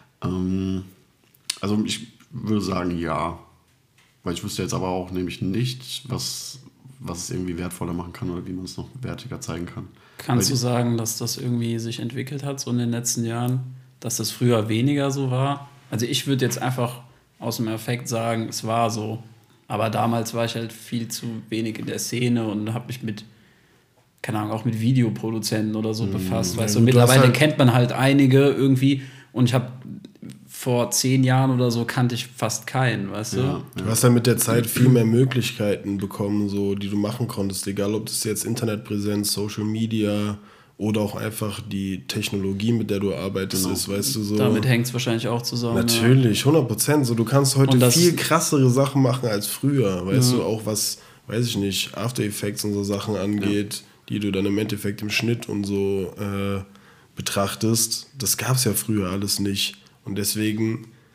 Also ich würde sagen, ja. Weil ich wüsste jetzt aber auch nämlich nicht, was es irgendwie wertvoller machen kann oder wie man es noch wertiger zeigen kann.
Kannst du sagen, dass das irgendwie sich entwickelt hat, so in den letzten Jahren, dass das früher weniger so war? Also ich würde jetzt einfach aus dem Effekt sagen, es war so. Aber damals war ich halt viel zu wenig in der Szene und habe mich keine Ahnung, auch mit Videoproduzenten oder so befasst. Weißt du, mittlerweile kennt man halt einige irgendwie und ich habe vor 10 Jahren oder so kannte ich fast keinen, weißt du?
Ja. Du hast ja mit der Zeit viel mehr Möglichkeiten bekommen, so, die du machen konntest, egal ob das jetzt Internetpräsenz, Social Media oder auch einfach die Technologie, mit der du arbeitest, ist, weißt du, so.
Damit hängt es wahrscheinlich auch zusammen.
Natürlich, 100%. So, du kannst heute viel krassere Sachen machen als früher, weißt du, auch was, weiß ich nicht, After Effects und so Sachen angeht, die du dann im Endeffekt im Schnitt und so betrachtest. Das gab es ja früher alles nicht. Und deswegen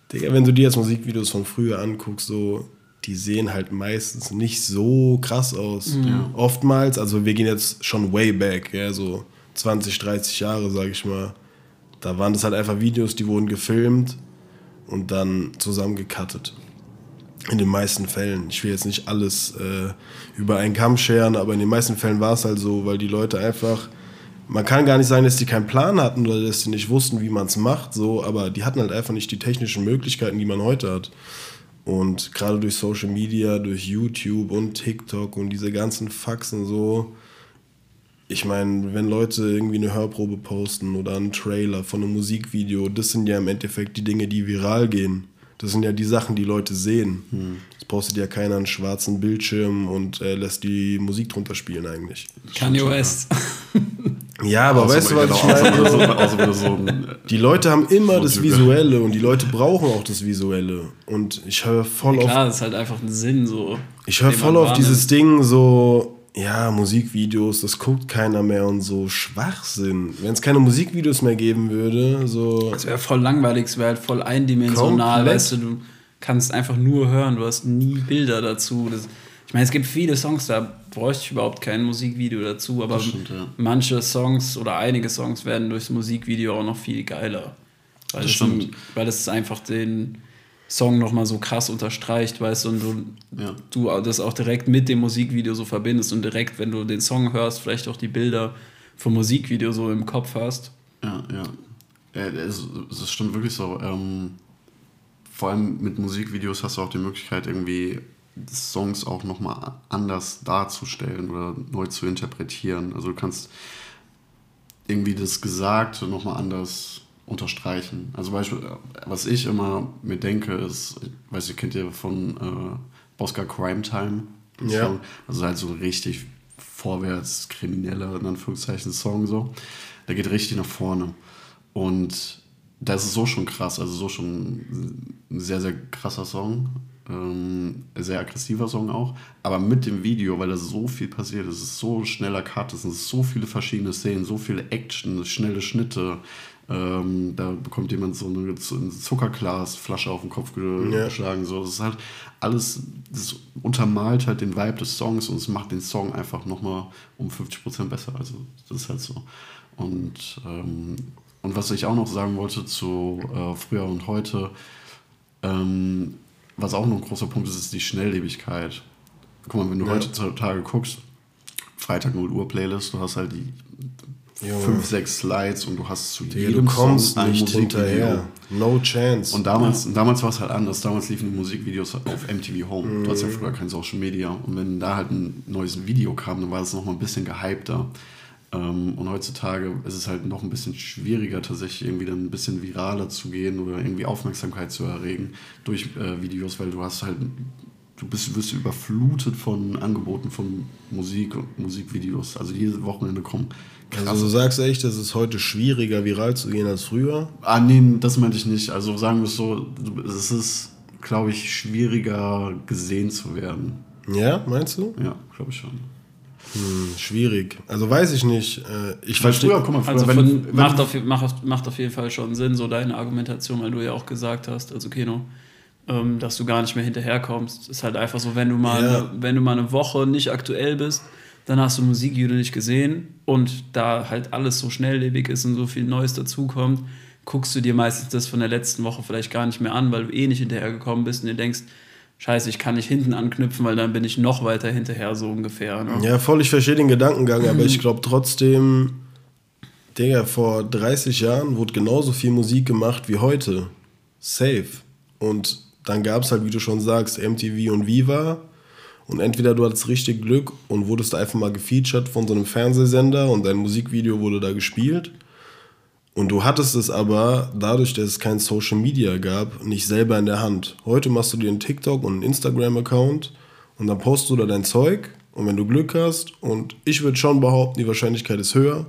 Digga, wenn du dir jetzt Musikvideos von früher anguckst, so, die sehen halt meistens nicht so krass aus. Ja. Oftmals, also wir gehen jetzt schon way back, ja, so 20, 30 Jahre, sag ich mal. Da waren das halt einfach Videos, die wurden gefilmt und dann zusammen gecuttet. In den meisten Fällen. Ich will jetzt nicht alles über einen Kamm scheren, aber in den meisten Fällen war es halt so, weil die Leute einfach, man kann gar nicht sagen, dass die keinen Plan hatten oder dass sie nicht wussten, wie man es macht, so, aber die hatten halt einfach nicht die technischen Möglichkeiten, die man heute hat. Und gerade durch Social Media, durch YouTube und TikTok und diese ganzen Faxen so, ich meine, wenn Leute irgendwie eine Hörprobe posten oder einen Trailer von einem Musikvideo, das sind ja im Endeffekt die Dinge, die viral gehen. Das sind ja die Sachen, die Leute sehen. Es postet ja keiner einen schwarzen Bildschirm und lässt die Musik drunter spielen eigentlich.
Kanye West.
Ja, aber weißt du, was ich meine? Die Leute haben immer das Visuelle und die Leute brauchen auch das Visuelle. Und ich höre voll auf...
Klar, das ist halt einfach ein Sinn so.
Ich höre voll auf dieses Ding so... Ja, Musikvideos, das guckt keiner mehr und so Schwachsinn. Wenn es keine Musikvideos mehr geben würde, so...
Das wäre voll langweilig, es wäre halt voll eindimensional, komplett. Weißt du kannst einfach nur hören, du hast nie Bilder dazu. Ich meine, es gibt viele Songs, da bräuchte ich überhaupt kein Musikvideo dazu, aber stimmt, ja. Manche Songs oder einige Songs werden durchs Musikvideo auch noch viel geiler. Weil es einfach den Song nochmal so krass unterstreicht, weißt du, und du das auch direkt mit dem Musikvideo so verbindest und direkt, wenn du den Song hörst, vielleicht auch die Bilder vom Musikvideo so im Kopf hast.
Ja. Es stimmt wirklich so. Vor allem mit Musikvideos hast du auch die Möglichkeit, irgendwie Songs auch nochmal anders darzustellen oder neu zu interpretieren. Also du kannst irgendwie das Gesagte nochmal anders unterstreichen. Also Beispiel, was ich immer mir denke, ist, weißt du, kennt ihr von Oscar Crime Time?
Ja.
Song? Also halt so richtig vorwärts krimineller, in Anführungszeichen, Song so. Der geht richtig nach vorne. Und das ist so schon krass, also so schon ein sehr, sehr krasser Song. Sehr aggressiver Song auch, aber mit dem Video, weil da so viel passiert, es ist so schneller Cut, es sind so viele verschiedene Szenen, so viele Action, schnelle Schnitte, da bekommt jemand so eine Zuckerglasflasche auf den Kopf geschlagen, so, das ist halt alles, das untermalt halt den Vibe des Songs und es macht den Song einfach nochmal um 50% besser, also das ist halt so. Und was ich auch noch sagen wollte zu früher und heute, was auch noch ein großer Punkt ist die Schnelllebigkeit. Guck mal, wenn du heutzutage guckst, Freitag 0 Uhr Playlist, du hast halt die 5, 6 Slides und du hast zu jedem Song ein Musikvideo.
No chance.
Und damals war es halt anders. Damals liefen die Musikvideos auf MTV Home. Du hattest ja früher kein Social Media. Und wenn da halt ein neues Video kam, dann war das noch mal ein bisschen gehypter. Und heutzutage ist es halt noch ein bisschen schwieriger, tatsächlich irgendwie dann ein bisschen viraler zu gehen oder irgendwie Aufmerksamkeit zu erregen durch Videos, weil du hast halt, wirst überflutet von Angeboten von Musik und Musikvideos. Also jedes Wochenende kommen krass.
Also du sagst echt, es ist heute schwieriger, viral zu gehen als früher?
Nee, das meinte ich nicht. Also sagen wir es so, es ist, glaube ich, schwieriger gesehen zu werden.
Ja, meinst du?
Ja, glaube ich schon.
Schwierig. Also weiß ich nicht. Ich
verstehe.
Macht auf jeden Fall schon Sinn, so deine Argumentation, weil du ja auch gesagt hast, also Keno, dass du gar nicht mehr hinterherkommst. Ist halt einfach so, wenn du mal eine Woche nicht aktuell bist, dann hast du ein Musikvideo nicht gesehen und da halt alles so schnelllebig ist und so viel Neues dazukommt, guckst du dir meistens das von der letzten Woche vielleicht gar nicht mehr an, weil du eh nicht hinterhergekommen bist und dir denkst, Scheiße, ich kann nicht hinten anknüpfen, weil dann bin ich noch weiter hinterher, so ungefähr. Ne?
Ja, voll, ich verstehe den Gedankengang, aber ich glaube trotzdem, Digga, vor 30 Jahren wurde genauso viel Musik gemacht wie heute. Safe. Und dann gab es halt, wie du schon sagst, MTV und Viva. Und entweder du hattest richtig Glück und wurdest da einfach mal gefeatured von so einem Fernsehsender und dein Musikvideo wurde da gespielt. Und du hattest es aber, dadurch, dass es kein Social Media gab, nicht selber in der Hand. Heute machst du dir einen TikTok und einen Instagram-Account und dann postest du da dein Zeug. Und wenn du Glück hast, und ich würde schon behaupten, die Wahrscheinlichkeit ist höher,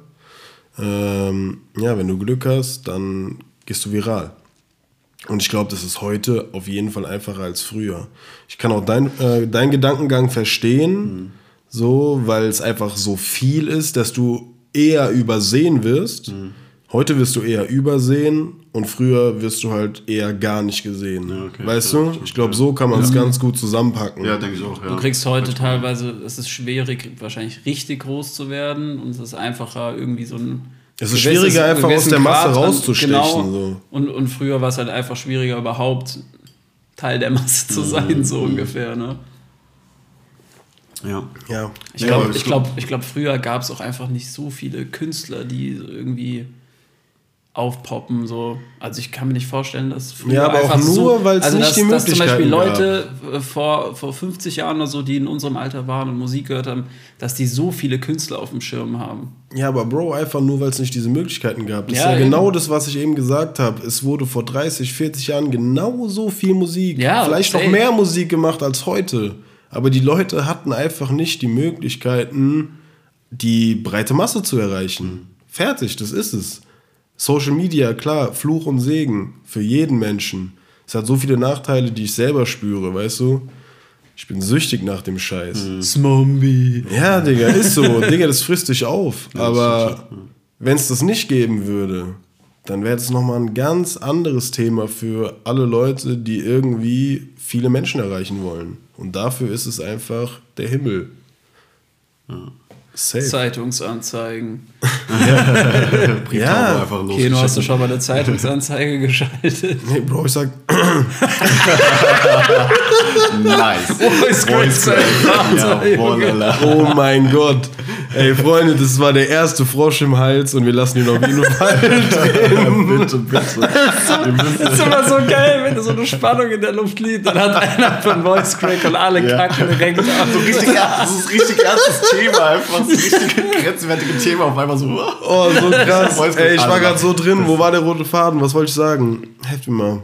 wenn du Glück hast, dann gehst du viral. Und ich glaube, das ist heute auf jeden Fall einfacher als früher. Ich kann auch deinen Gedankengang verstehen, so, weil es einfach so viel ist, dass du eher übersehen wirst. Heute wirst du eher übersehen und früher wirst du halt eher gar nicht gesehen.
Ja, okay,
weißt
stimmt,
du?
stimmt,
Ich glaube, so kann man es ganz gut zusammenpacken.
Ja, denke ich auch, ja.
Du kriegst heute teilweise, es ist schwierig, wahrscheinlich richtig groß zu werden und es ist einfacher, irgendwie so ein...
Es ist schwieriger, einfach aus der Masse rauszustechen.
Genau.
So.
Und früher war es halt einfach schwieriger, überhaupt Teil der Masse zu sein, so ungefähr, ne?
Ja.
Ich glaube, früher gab es auch einfach nicht so viele Künstler, die irgendwie aufpoppen. So. Also ich kann mir nicht vorstellen, dass früher
Ja, aber
einfach
auch nur, weil es nicht die
dass zum Beispiel
Möglichkeiten
Leute vor 50 Jahren oder so, die in unserem Alter waren und Musik gehört haben, dass die so viele Künstler auf dem Schirm haben.
Ja, aber Bro, einfach nur, weil es nicht diese Möglichkeiten gab. Das
Ja,
ist ja
eben.
genau das, was ich eben gesagt habe. Es wurde vor 30, 40 Jahren genauso viel Musik,
Ja,
vielleicht noch
safe.
mehr Musik gemacht als heute. Aber die Leute hatten einfach nicht die Möglichkeiten, die breite Masse zu erreichen. Fertig, das ist es. Social Media, klar, Fluch und Segen für jeden Menschen. Es hat so viele Nachteile, die ich selber spüre, weißt du? Ich bin süchtig nach dem Scheiß.
Zombie.
Ja, Digga, ist so. Digga, das frisst dich auf. Aber wenn es das nicht geben würde, dann wäre das nochmal ein ganz anderes Thema für alle Leute, die irgendwie viele Menschen erreichen wollen. Und dafür ist es einfach der Himmel. Safe.
Zeitungsanzeigen.
Ja.
Einfach los.
Keno, hast du schon mal eine Zeitungsanzeige geschaltet?
Nee, Bro, ich sag,
Nice.
Voice Crack.
oh mein Gott. Ey, Freunde, das war der erste Frosch im Hals und wir lassen ihn auf jeden Fall drehen.
Bitte, bitte.
Das ist immer so geil, wenn so eine Spannung in der Luft liegt, dann hat einer von Voice Crack und alle kacken direkt ab.
So richtig, das ist richtig erstes Thema, einfach so richtig grenzwertige Thema, auf einmal so.
Oh, so krass.
Voice
Ey, ich
Crack.
war gerade so drin. Wo war der rote Faden? Was wollte ich sagen? Helft mir mal.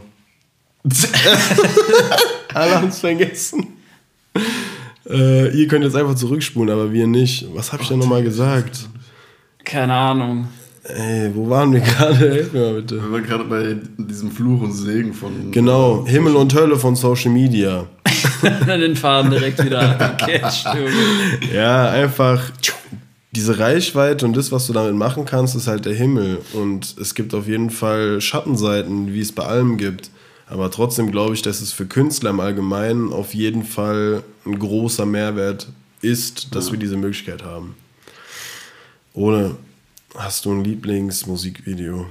Alle haben es vergessen. Ihr könnt jetzt einfach zurückspulen, aber wir nicht. Was habe ich denn nochmal gesagt?
Keine Ahnung.
Ey, wo waren wir gerade? Helft mir mal bitte.
Wir waren gerade bei diesem Fluch und Segen von...
Genau, Himmel und Hölle von Social Media.
Den Faden direkt wieder gecatcht.
Ja, einfach diese Reichweite und das, was du damit machen kannst, ist halt der Himmel. Und es gibt auf jeden Fall Schattenseiten, wie es bei allem gibt. Aber trotzdem glaube ich, dass es für Künstler im Allgemeinen auf jeden Fall ein großer Mehrwert ist, dass wir diese Möglichkeit haben. Ole, hast du ein Lieblingsmusikvideo?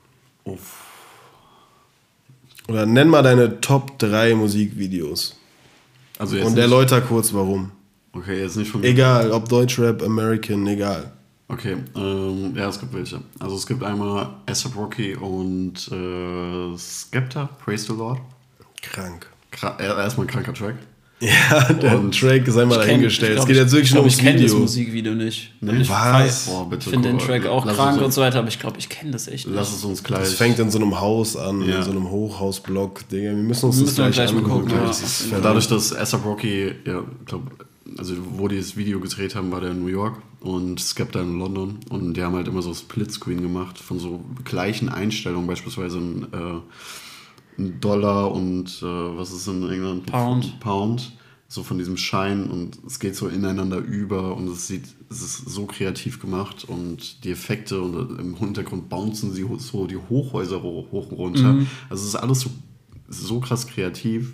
Oder nenn mal deine Top 3 Musikvideos.
Also jetzt
Und
nicht,
erläuter kurz, warum.
okay, jetzt nicht von...
Egal, ob Deutschrap, American, egal.
Okay, ja, es gibt welche. Also es gibt einmal A$AP Rocky und Skepta, Praise the Lord.
Krank.
Erstmal ein kranker Track.
Ja, der
Und
Track ist einmal dahingestellt. Es geht jetzt wirklich nur ums
Ich kenne das
Video.
Musikvideo nicht.
Nee?
Ich
Was?
Boah, bitte.
finde den
guck mal.
Track auch
Lass
krank
uns-
und so weiter, aber ich glaube, ich kenne das echt nicht.
Lass es uns gleich...
Es fängt in so einem Haus an,
Ja.
in so einem Hochhausblock. Digga, wir müssen uns
Wir
das
müssen
gleich
mal
angucken.
gucken, ja.
Das ist
Dadurch, dass A$AP Rocky, ja, glaub, also wo die das Video gedreht haben, war der in New York und Skepta in London und die haben halt immer so Splitscreen gemacht von so gleichen Einstellungen, beispielsweise ein Dollar und was ist in England? Pound. So von diesem Schein und es geht so ineinander über und es ist so kreativ gemacht und die Effekte und im Hintergrund bouncen sie so die Hochhäuser hoch und runter. Also es ist alles so krass kreativ.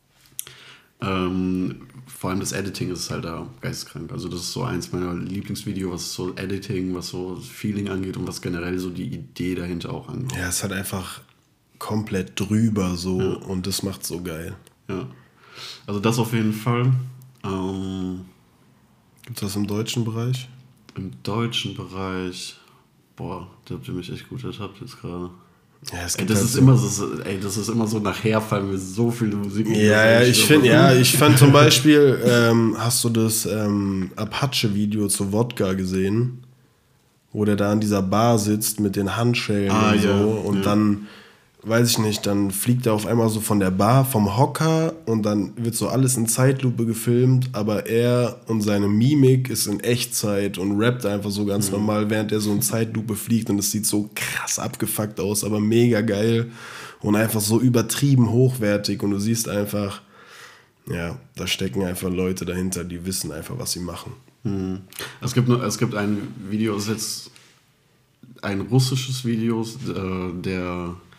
Vor allem das Editing ist halt da geisteskrank. Also das ist so eins meiner Lieblingsvideos, was so Editing, was so Feeling angeht und was generell so die Idee dahinter auch angeht.
Ja, es ist halt einfach komplett drüber so und das macht so geil.
Ja. Also das auf jeden Fall.
Gibt es was im deutschen Bereich?
Im deutschen Bereich, boah, da habt ihr mich echt gut ertappt jetzt gerade.
Ja, es
Ey,
gibt
das
halt
ist
so.
immer so, das ist immer so, nachher fallen mir so viele Musik.
Ja, ich fand zum Beispiel, hast du das Apache-Video zu Wodka gesehen? Wo der da an dieser Bar sitzt mit den Handschellen und so.
ja,
Und
ja.
dann, weiß ich nicht, dann fliegt er auf einmal so von der Bar, vom Hocker und dann wird so alles in Zeitlupe gefilmt, aber er und seine Mimik ist in Echtzeit und rappt einfach so ganz normal, während er so in Zeitlupe fliegt und es sieht so krass abgefuckt aus, aber mega geil und einfach so übertrieben hochwertig und du siehst einfach, ja, da stecken einfach Leute dahinter, die wissen einfach, was sie machen.
Es gibt ein Video, das ist jetzt ein russisches Video, der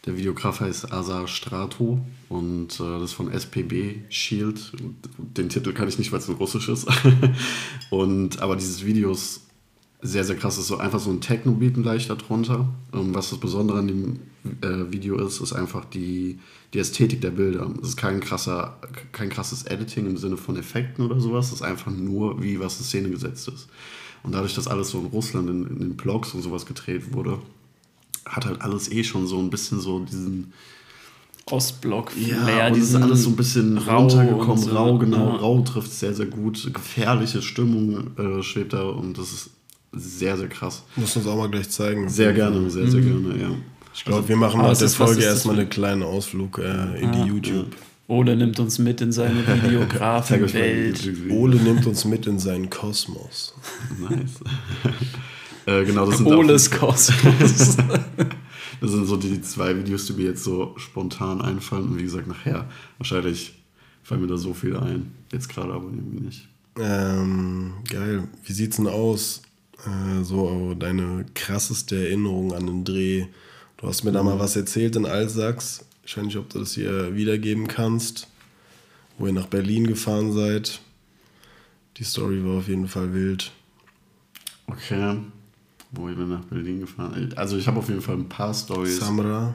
Der Videograf heißt Asa Strato und das ist von SPB Shield. Den Titel kann ich nicht, weil es nur russisch ist. Aber dieses Video ist sehr, sehr krass. Es ist so einfach so ein Techno-Beat leicht darunter. Was das Besondere an dem Video ist einfach die Ästhetik der Bilder. Es ist kein krasses Editing im Sinne von Effekten oder sowas. Es ist einfach nur, wie was in Szene gesetzt ist. Und dadurch, dass alles so in Russland in den Blogs und sowas gedreht wurde, hat halt alles schon so ein bisschen so diesen
Ostblock-Flair.
und es ist alles so ein bisschen runtergekommen,
so.
rau, genau. Ja. Rau trifft sehr, sehr gut. Gefährliche Stimmung schwebt da und das ist sehr, sehr krass.
Musst du uns auch mal gleich zeigen.
Sehr gerne, sehr, sehr gerne, ja.
Ich glaube, wir machen nach der Folge erstmal einen kleinen Ausflug in die YouTube.
Ole nimmt uns mit in seine Videografenwelt.
Ole nimmt uns mit in seinen Kosmos.
Nice. Genau, das sind
Oles Kosmos.
Das sind so die 2 Videos, die mir jetzt so spontan einfallen. Und wie gesagt, nachher wahrscheinlich fallen mir da so viele ein. Jetzt gerade aber irgendwie nicht.
Geil. Wie sieht's denn aus? So deine krasseste Erinnerung an den Dreh. Du hast mir da mal was erzählt in Alsax. Ich weiß nicht, ob du das hier wiedergeben kannst. Wo ihr nach Berlin gefahren seid. Die Story war auf jeden Fall wild.
Okay. Wo ich bin nach Berlin gefahren. Also ich habe auf jeden Fall ein paar Storys.
Samra.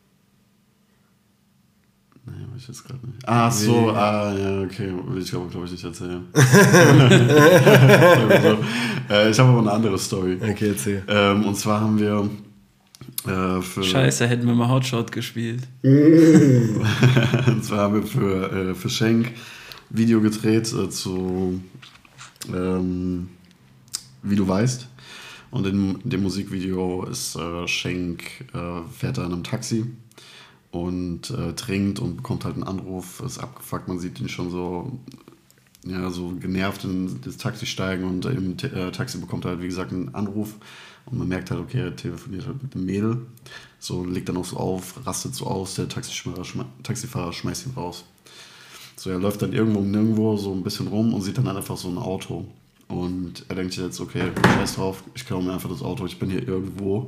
Nee, weiß ich jetzt gerade nicht. Ach so, ja, okay. Ich glaube ich nicht erzählen. Ich habe aber eine andere Story.
Okay, erzähl.
Und zwar haben wir
Scheiße, hätten wir mal Hotshot gespielt.
Und zwar haben wir für Schenk Video gedreht zu Wie du weißt. Und in dem Musikvideo ist Schenk fährt da in einem Taxi und trinkt und bekommt halt einen Anruf, ist abgefuckt, man sieht ihn schon so genervt in das Taxi steigen und im Taxi bekommt er halt, wie gesagt, einen Anruf und man merkt halt, okay, er telefoniert halt mit dem Mädel, so legt dann auch so auf, rastet so aus, der Taxifahrer schmeißt ihn raus. So, er läuft dann irgendwo nirgendwo so ein bisschen rum und sieht dann einfach so ein Auto. Und er denkt sich jetzt, okay, scheiß drauf, ich klaue mir einfach das Auto, ich bin hier irgendwo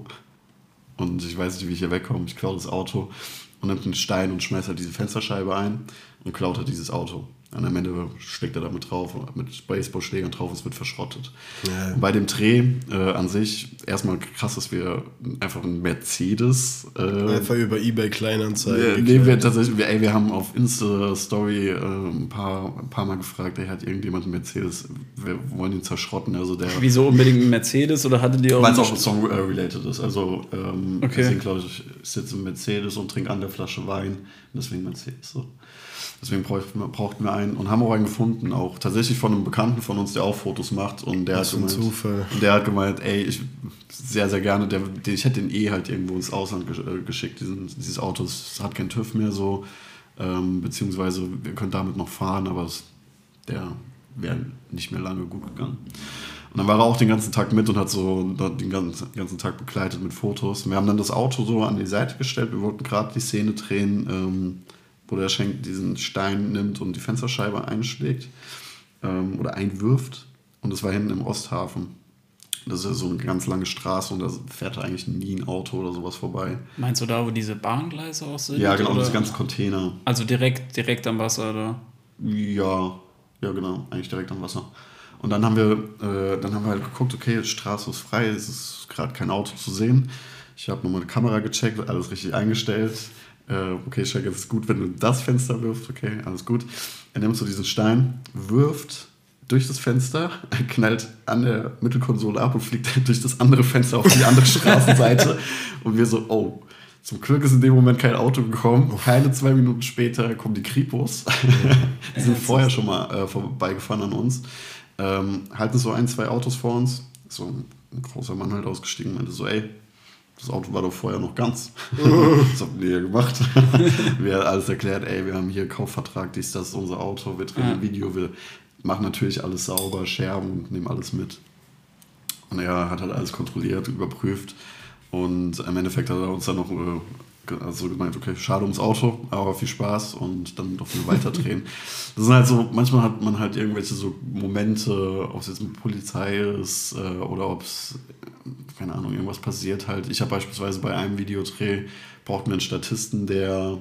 und ich weiß nicht, wie ich hier wegkomme. Ich klaue das Auto und nimmt einen Stein und schmeißt halt diese Fensterscheibe ein und klaut halt dieses Auto. Und am Ende schlägt er damit drauf, mit Baseballschlägern drauf und es wird verschrottet. Ja. Und bei dem Dreh an sich, erstmal krass, dass wir einfach einen Mercedes...
einfach über eBay Kleinanzeigen.
Wir haben auf Insta-Story ein paar Mal gefragt, hat irgendjemand einen Mercedes, wir wollen ihn zerschrotten. Also
wieso unbedingt einen Mercedes oder hattet ihr auch...
Weil es auch ein Song related ist. Also
okay.
Deswegen glaube ich sitze im Mercedes und trinke an der Flasche Wein. Deswegen Mercedes so. Deswegen brauchten wir einen und haben auch einen gefunden, auch tatsächlich von einem Bekannten von uns, der auch Fotos macht. Und der hat gemeint, ey, ich sehr, sehr gerne, ich hätte den halt irgendwo ins Ausland geschickt, dieses Auto, es hat keinen TÜV mehr so, beziehungsweise wir können damit noch fahren, aber der wäre nicht mehr lange gut gegangen. Und dann war er auch den ganzen Tag mit und hat so den ganzen Tag begleitet mit Fotos. Wir haben dann das Auto so an die Seite gestellt, wir wollten gerade die Szene drehen, wo der Schenk diesen Stein nimmt und die Fensterscheibe einschlägt oder einwirft. Und das war hinten im Osthafen. Das ist ja so eine ganz lange Straße und da fährt eigentlich nie ein Auto oder sowas vorbei.
Meinst du da, wo diese Bahngleise auch sind?
Ja, genau,
oder?
diese ganzen Container.
Also direkt am Wasser, oder?
Ja, genau, eigentlich direkt am Wasser. Und dann haben wir halt geguckt, okay, die Straße ist frei, es ist gerade kein Auto zu sehen. Ich habe nochmal eine Kamera gecheckt, alles richtig eingestellt. Okay, Schenk, es ist gut, wenn du das Fenster wirfst, okay, alles gut. Er nimmt so diesen Stein, wirft durch das Fenster, knallt an der Mittelkonsole ab und fliegt durch das andere Fenster auf die andere Straßenseite. Und wir so, oh, zum Glück ist in dem Moment kein Auto gekommen. Keine 2 Minuten später kommen die Kripos. Die sind vorher schon mal vorbeigefahren an uns. Halten so 1-2 Autos vor uns. So ein großer Mann halt ausgestiegen und meinte so, ey, das Auto war doch vorher noch ganz. Das haben wir ja gemacht. Wir haben alles erklärt, ey, wir haben hier Kaufvertrag, das ist unser Auto, wir drehen ein Video, wir machen natürlich alles sauber, Scherben und nehmen alles mit. Und er hat halt alles kontrolliert, überprüft und im Endeffekt hat er uns dann noch also gemeint, okay, schade ums Auto, aber viel Spaß und dann durften wir weiter drehen. Das sind halt so, manchmal hat man halt irgendwelche so Momente, ob es jetzt mit Polizei ist oder ob es, keine Ahnung, irgendwas passiert halt. Ich habe beispielsweise bei einem Videodreh, brauchten wir einen Statisten, der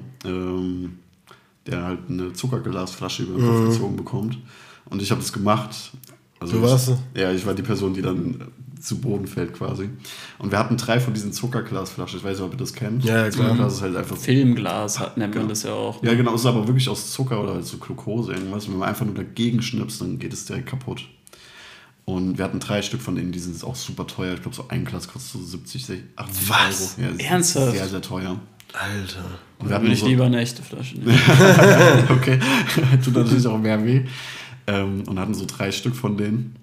halt eine Zuckerglasflasche über den Kopf gezogen bekommt. Und ich habe das gemacht. Also
du warst?
Ja, ich war die Person, die dann zu Boden fällt quasi. Und wir hatten 3 von diesen Zuckerglasflaschen. Ich weiß nicht, ob ihr das kennt.
Ja, klar.
Zuckerglas ist halt einfach
Filmglas nennt man das ja auch.
Ja, genau, es ist aber wirklich aus Zucker oder halt so Glucose irgendwas. Wenn man einfach nur dagegen schnipst, dann geht es direkt kaputt. Und wir hatten 3 Stück von denen, die sind auch super teuer. Ich glaube, so ein Glas kostet so 70, 80
Was?
Euro. Ja,
Ernsthaft?
Sehr, sehr teuer.
Alter.
Und
Da würde ich lieber eine echte Flasche nehmen.
Okay, tut natürlich auch mehr weh. Und hatten so 3 Stück von denen.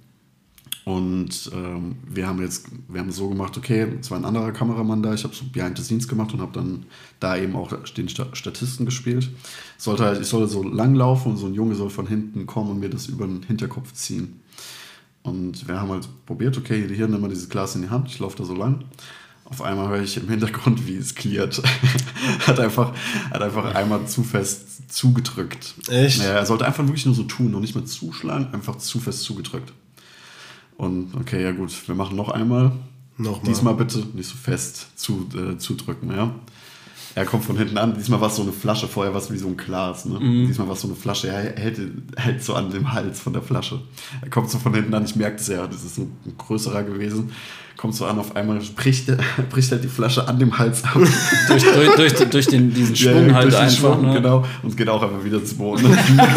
Und wir haben es so gemacht, okay, es war ein anderer Kameramann da, ich habe so Behind the Scenes gemacht und habe dann da eben auch den Statisten gespielt. Ich sollte so lang laufen und so ein Junge soll von hinten kommen und mir das über den Hinterkopf ziehen. Und wir haben halt probiert, okay, hier nimm mal dieses Glas in die Hand, ich laufe da so lang. Auf einmal höre ich im Hintergrund, wie es klirrt. hat einfach einmal zu fest zugedrückt.
Echt?
Ja, er sollte einfach wirklich nur so tun, noch nicht mal zuschlagen, einfach zu fest zugedrückt. Und okay, ja gut, wir machen noch einmal.
Nochmal.
Diesmal bitte nicht so fest zudrücken, ja. Er kommt von hinten an, diesmal war es so eine Flasche, vorher war es wie so ein Glas, ne? Diesmal war es so eine Flasche, er hält so an dem Hals von der Flasche. Er kommt so von hinten an, ich merkte es ja, das ist ein größerer gewesen. Kommt so an, auf einmal bricht halt die Flasche an dem Hals ab.
durch diesen Schwung
ja,
halt
durch den
einfach.
Schwung,
Ne?
genau. Und geht auch einfach wieder zu Boden.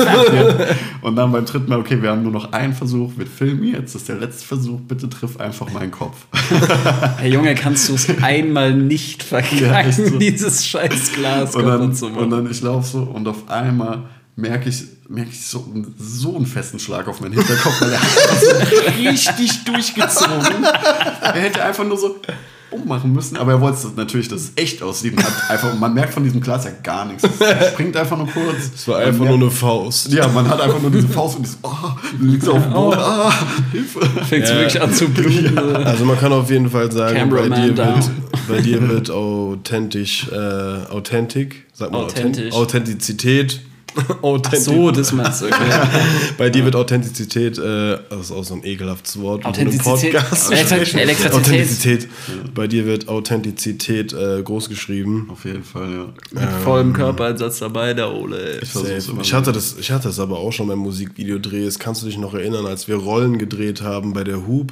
Und dann beim 3. Mal, okay, wir haben nur noch einen Versuch, wir filmen jetzt, das ist der letzte Versuch, bitte triff einfach meinen Kopf.
Hey Junge, kannst du es einmal nicht verkacken,
so.
dieses scheiß Glas kaputt zu machen?
Und dann ich laufe so und auf einmal merke ich so einen festen Schlag auf meinen Hinterkopf, weil er hat so richtig durchgezogen. Er hätte einfach nur so ummachen müssen, aber er wollte natürlich, dass es echt aussieht. Man merkt von diesem Glas ja gar nichts. Es springt einfach nur kurz.
Es war einfach nur eine Faust.
Ja, man hat einfach nur diese Faust und du liegst auf dem Boden. Hilfe.
Fängt wirklich an zu bluten.
Also man kann auf jeden Fall sagen,
Cameraman
bei dir wird Authentik, sag mal Authentizität.
Ach so, das meinst du, okay.
Bei dir wird Authentizität, das ist auch so ein ekelhaftes Wort.
Authentizität.
Authentizität. Bei dir wird Authentizität groß geschrieben.
Auf jeden Fall, ja.
Mit vollem Körpereinsatz dabei, der Ole.
Ich hatte das aber auch schon beim Musikvideodreh. Kannst du dich noch erinnern, als wir Rollen gedreht haben bei der Hoop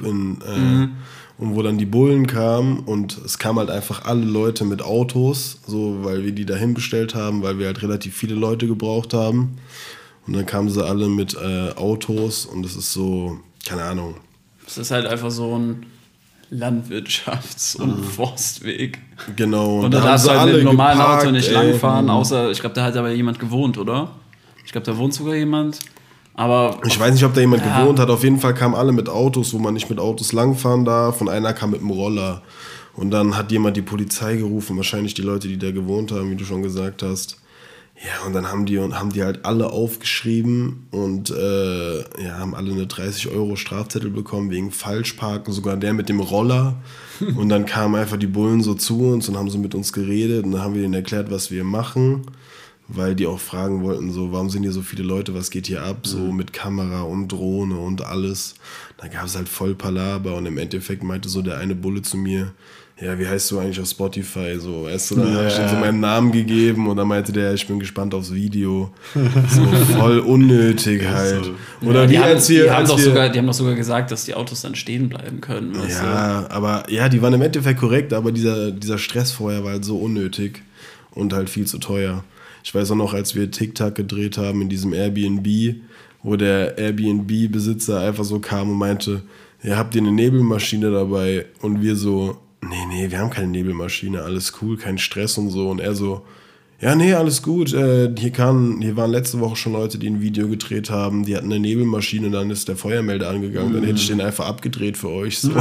und wo dann die Bullen kamen und es kamen halt einfach alle Leute mit Autos, so weil wir die dahin bestellt haben, weil wir halt relativ viele Leute gebraucht haben. Und dann kamen sie alle mit Autos und es ist so, keine Ahnung.
Es ist halt einfach so ein Landwirtschafts- und Forstweg.
Genau.
Und da darfst du halt mit einem normalen
geparkt,
Auto nicht langfahren, außer, ich glaube, da hat aber jemand gewohnt, oder? Ich glaube, da wohnt sogar jemand. Aber
ich weiß nicht, ob da jemand gewohnt hat. Auf jeden Fall kamen alle mit Autos, wo man nicht mit Autos langfahren darf. Und einer kam mit dem Roller. Und dann hat jemand die Polizei gerufen. Wahrscheinlich die Leute, die da gewohnt haben, wie du schon gesagt hast. Ja, und dann haben die halt alle aufgeschrieben und haben alle eine 30 € Strafzettel bekommen wegen Falschparken. Sogar der mit dem Roller. Und dann kamen einfach die Bullen so zu uns und haben so mit uns geredet. Und dann haben wir denen erklärt, was wir machen. Weil die auch fragen wollten, so, warum sind hier so viele Leute, was geht hier ab, so mit Kamera und Drohne und alles. Da gab es halt voll Palaber und im Endeffekt meinte so der eine Bulle zu mir, ja, wie heißt du eigentlich auf Spotify, so, weißt du, dann habe ich ihm so meinen Namen gegeben und dann meinte der, ich bin gespannt aufs Video. So voll unnötig halt. Oder
die haben doch sogar gesagt, dass die Autos dann stehen bleiben können.
Ja, aber ja, die waren im Endeffekt korrekt, aber dieser Stress vorher war halt so unnötig und halt viel zu teuer. Ich weiß auch noch, als wir TikTok gedreht haben in diesem Airbnb, wo der Airbnb-Besitzer einfach so kam und meinte, ja, habt ihr eine Nebelmaschine dabei? Und wir so, nee, wir haben keine Nebelmaschine, alles cool, kein Stress und so. Und er so, ja, nee, alles gut. Hier waren letzte Woche schon Leute, die ein Video gedreht haben, die hatten eine Nebelmaschine, dann ist der Feuermelder angegangen, dann hätte ich den einfach abgedreht für euch. So.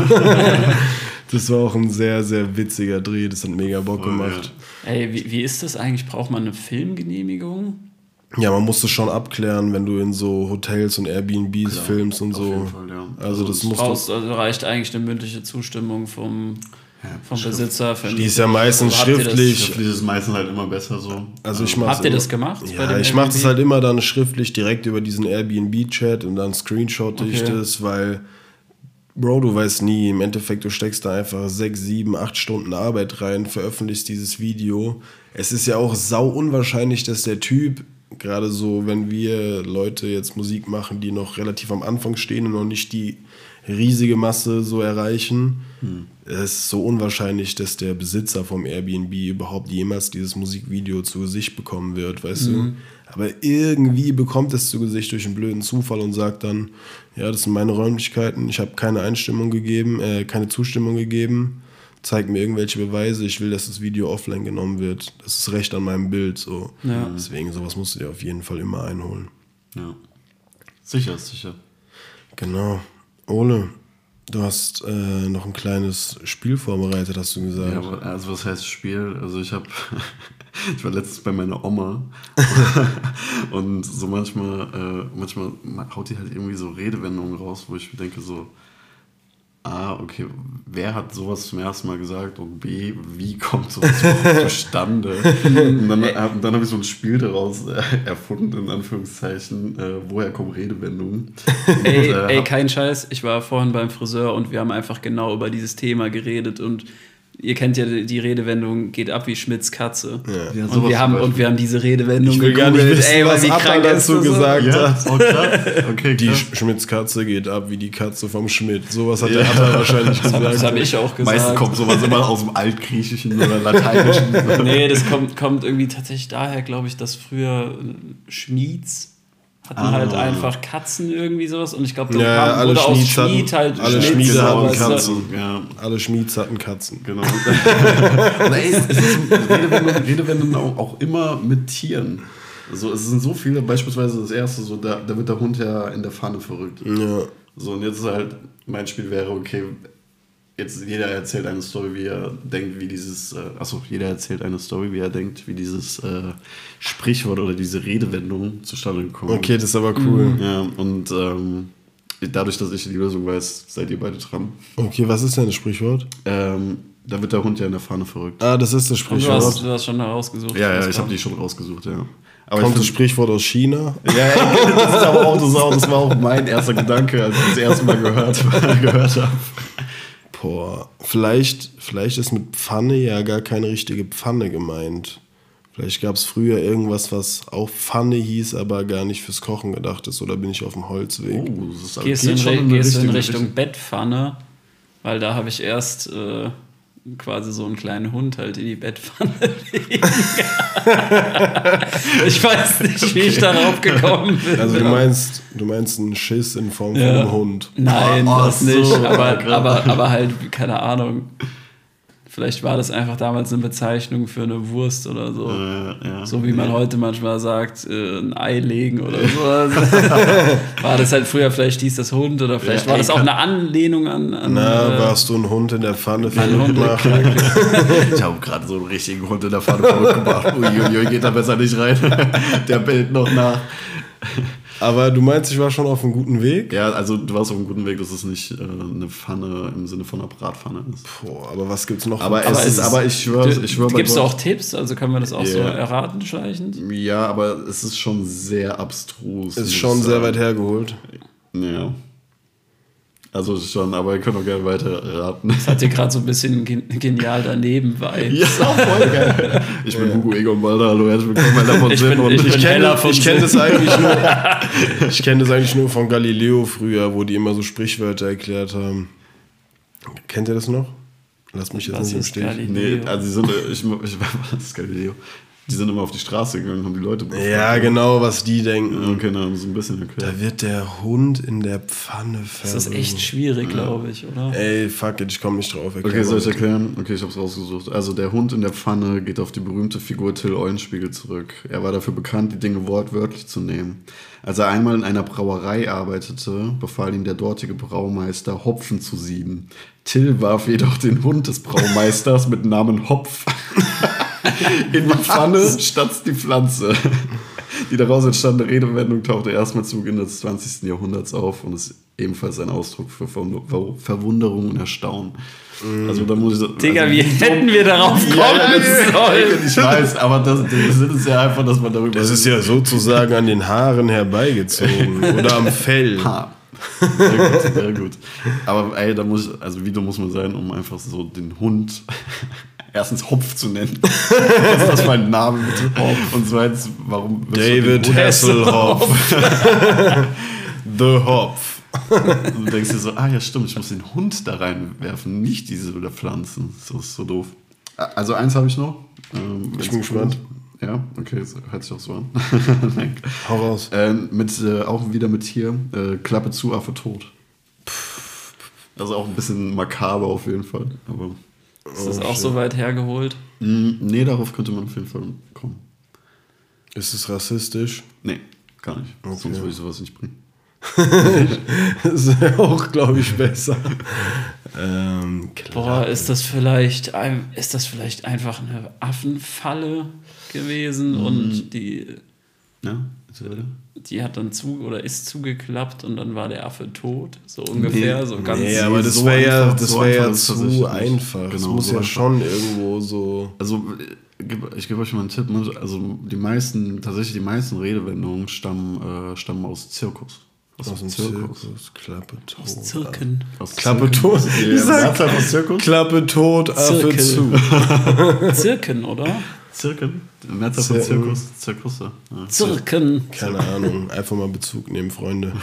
Das war auch ein sehr, sehr witziger Dreh, das hat mega Bock gemacht.
Ey, wie ist das eigentlich? Braucht man eine Filmgenehmigung?
Ja, man muss das schon abklären, wenn du in so Hotels und Airbnbs filmst und so.
Auf jeden Fall, ja.
Also das
Also reicht eigentlich eine mündliche Zustimmung vom vom Besitzer.
Die ist ja meistens schriftlich.
Schriftlich ist meistens halt immer besser so.
Also ich mach's
Habt ihr
immer.
das gemacht?
Ja, ich mache das halt immer dann schriftlich direkt über diesen Airbnb-Chat und dann screenshotte ich das, weil, Bro, du weißt nie, im Endeffekt, du steckst da einfach 6, 7, 8 Stunden Arbeit rein, veröffentlichst dieses Video. Es ist ja auch sau unwahrscheinlich, dass der Typ, gerade so, wenn wir Leute jetzt Musik machen, die noch relativ am Anfang stehen und noch nicht die riesige Masse so erreichen, es ist so unwahrscheinlich, dass der Besitzer vom Airbnb überhaupt jemals dieses Musikvideo zu Gesicht bekommen wird, weißt du? Aber irgendwie bekommt es zu Gesicht durch einen blöden Zufall und sagt dann, ja, das sind meine Räumlichkeiten, ich habe keine keine Zustimmung gegeben, zeig mir irgendwelche Beweise, ich will, dass das Video offline genommen wird. Das ist Recht an meinem Bild, so. Ja. Deswegen, sowas musst du dir auf jeden Fall immer einholen.
Ja. Sicher ist sicher.
Genau. Ole, du hast noch ein kleines Spiel vorbereitet, hast du gesagt.
Ja, also was heißt Spiel? Also ich war letztens bei meiner Oma und so manchmal haut die halt irgendwie so Redewendungen raus, wo ich mir denke so, A, okay, wer hat sowas zum ersten Mal gesagt und B, wie kommt sowas zustande? Und dann habe ich so ein Spiel daraus erfunden, in Anführungszeichen, woher kommen Redewendungen?
Ey, kein Scheiß, ich war vorhin beim Friseur und wir haben einfach genau über dieses Thema geredet und ihr kennt ja die Redewendung, geht ab wie Schmidts Katze.
Ja,
und wir haben diese Redewendung
ich will gar nicht wissen, was Atta dazu gesagt hat.
Oh, krass. Okay,
die Schmidts Katze geht ab wie die Katze vom Schmidt. Sowas hat der Atta wahrscheinlich gesagt.
Das habe ich auch gesagt.
Meistens kommt sowas immer aus dem Altgriechischen oder Lateinischen.
Nee, das kommt irgendwie tatsächlich daher, glaube ich, dass früher Schmieds hatten halt einfach Katzen irgendwie sowas und ich glaube,
alle Schmieds
alle
Schmiede hatten
Katzen. Ja.
Alle Schmieds hatten Katzen.
Genau. Und ey, es ist Redewendungen auch immer mit Tieren. Also es sind so viele, beispielsweise das erste, so da wird der Hund ja in der Pfanne verrückt.
Ja.
So, und jetzt halt, mein Spiel wäre, okay, jetzt jeder erzählt eine Story, wie er denkt, wie dieses, jeder erzählt eine Story, wie er denkt, wie dieses Sprichwort oder diese Redewendung zustande gekommen ist.
Okay, das ist aber cool.
Ja, und dadurch, dass ich die Lösung weiß, seid ihr beide dran.
Okay, was ist denn das Sprichwort?
Da wird der Hund ja in der Pfanne verrückt.
Ah, das ist das Sprichwort.
Du hast schon rausgesucht.
Ja, ich habe die schon rausgesucht, ja. Aber
kommt das Sprichwort aus China?
Ja, das ist aber auch, das war auch mein erster Gedanke, als ich das erste Mal gehört habe.
Boah, vielleicht ist mit Pfanne ja gar keine richtige Pfanne gemeint. Vielleicht gab es früher irgendwas, was auch Pfanne hieß, aber gar nicht fürs Kochen gedacht ist. Oder bin ich auf dem Holzweg?
Oh, das ist
gehst du in Richtung Bettpfanne, weil da habe ich erst quasi so einen kleinen Hund halt in die Bettpfanne legen. Ich weiß nicht, wie ich darauf gekommen bin.
Also du meinst einen Schiss in Form von einem Hund?
Nein, das
so,
nicht. Aber halt, keine Ahnung. Vielleicht war das einfach damals eine Bezeichnung für eine Wurst oder so. So wie man heute manchmal sagt, ein Ei legen oder so. War das halt früher, vielleicht hieß das Hund oder vielleicht war das auch eine Anlehnung an
warst du ein Hund in der Pfanne?
Ich habe gerade so einen richtigen Hund in der Pfanne gemacht. Uiuiui, geht da besser nicht rein. Der bellt noch nach.
Aber du meinst, ich war schon auf einem guten Weg?
Ja, also du warst auf einem guten Weg, dass es nicht eine Pfanne im Sinne von einer Bratpfanne ist.
Boah, aber was gibt's noch?
Aber ich schwöre
Gibt es auch Tipps? Also können wir das auch so erraten, schleichend?
Ja, aber es ist schon sehr abstrus.
Ist schon sehr weit hergeholt.
Ja. Also schon, aber ihr könnt auch gerne weiter raten.
Das hat dir gerade so ein bisschen genial daneben bei.
Ja, ist auch voll geil. Ich bin Hugo Egon Balder, hallo, herzlich willkommen bei Lamont Sinn.
Ich kenne das eigentlich nur von Galileo früher, wo die immer so Sprichwörter erklärt haben. Kennt ihr das noch? Lass mich jetzt nicht im Stich.
Nee, also das ist Galileo. Die sind immer auf die Straße gegangen, haben die Leute befragt.
Ja, genau, was die denken.
Okay, dann haben sie ein bisschen erklärt.
Da wird der Hund in der Pfanne verrückt.
Das ist echt schwierig, glaube ich, oder?
Ey, fuck it, ich komme nicht drauf.
Okay, soll ich erklären? Okay, ich hab's rausgesucht. Also der Hund in der Pfanne geht auf die berühmte Figur Till Eulenspiegel zurück. Er war dafür bekannt, die Dinge wortwörtlich zu nehmen. Als er einmal in einer Brauerei arbeitete, befahl ihm der dortige Braumeister, Hopfen zu sieden. Till warf jedoch den Hund des Braumeisters mit Namen Hopf in die Pfanne statt die Pflanze. Die daraus entstandene Redewendung tauchte erstmal zu Beginn des 20. Jahrhunderts auf und ist ebenfalls ein Ausdruck für Verwunderung und Erstaunen. Also da muss ich sagen,
Digga, wie hätten wir darauf kommen sollen?
Ich weiß, aber das Sinn ist ja einfach, dass man darüber...
Das ist ja sozusagen an den Haaren herbeigezogen oder am Fell.
Ha. Sehr gut, sehr gut. Aber ey, wie dumm muss man sein, um einfach so den Hund erstens Hopf zu nennen. Was ist das für ein Name, bitte? Und zweitens, warum...
David Hasselhoff. The Hopf.
Und du denkst dir so, ja stimmt, ich muss den Hund da reinwerfen, nicht diese oder Pflanzen. Das ist so doof. Also eins habe ich noch.
Ich bin gespannt.
Ja, okay, das hört sich auch so an.
Hau raus.
Auch wieder mit hier, Klappe zu, Affe tot. Also auch ein bisschen makaber auf jeden Fall. Aber
ist das auch so weit hergeholt?
Nee, darauf könnte man auf jeden Fall kommen.
Ist es rassistisch?
Nee, gar nicht.
Okay.
Sonst würde ich sowas nicht bringen.
Das ist auch, glaube ich, besser.
Boah, ist das vielleicht einfach eine Affenfalle gewesen und die hat dann ist zugeklappt und dann war der Affe tot, so ungefähr, so ganz.
Nee, aber das
so
wäre ja,
einfach,
das
so
wär ja
einfach
zu einfach. Das
Genau,
muss
so
ja
einfach.
schon irgendwo so.
Also ich gebe euch mal einen Tipp. Also die meisten Redewendungen stammen aus Zirkus.
Aus dem Zirkus. Klappe tot.
Aus Zirken.
Aus
Klappe
Zirken.
tot.
Ja,
Ich sag,
Mehrzahl aus Zirkus?
Klappe tot, Affe
Zirkel.
zu.
Zirken, oder?
Zirken? Mehrzahl von Zirkus? Zirkusse. Ja.
Zirken.
Keine Ahnung, einfach mal Bezug nehmen, Freunde.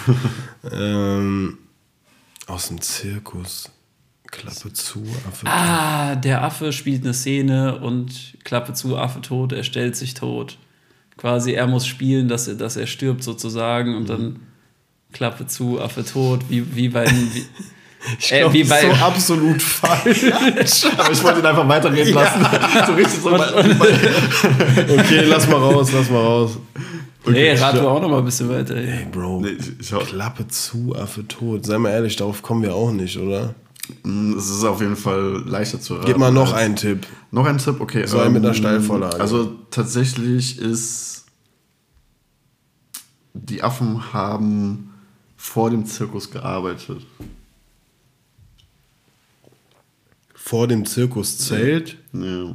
Aus dem Zirkus. Klappe zu, Affe tot.
Der Affe spielt eine Szene und Klappe zu, Affe tot, er stellt sich tot. Quasi, er muss spielen, dass er stirbt sozusagen und dann Klappe zu, Affe tot, wie bei
Das ist so absolut falsch.
Aber ich wollte ihn einfach weiterreden lassen. So richtig so.
Okay, lass mal raus.
Okay, rate auch noch mal ein bisschen weiter.
Ey, Bro,
Nee,
Klappe zu, Affe tot. Sei mal ehrlich, darauf kommen wir auch nicht, oder?
Es ist auf jeden Fall leichter zu erraten.
Gib mal noch einen Tipp.
Noch einen Tipp, okay.
So einen mit einer Steilvorlage.
Also tatsächlich die Affen haben vor dem Zirkus gearbeitet.
Vor dem Zirkuszelt?
Ja.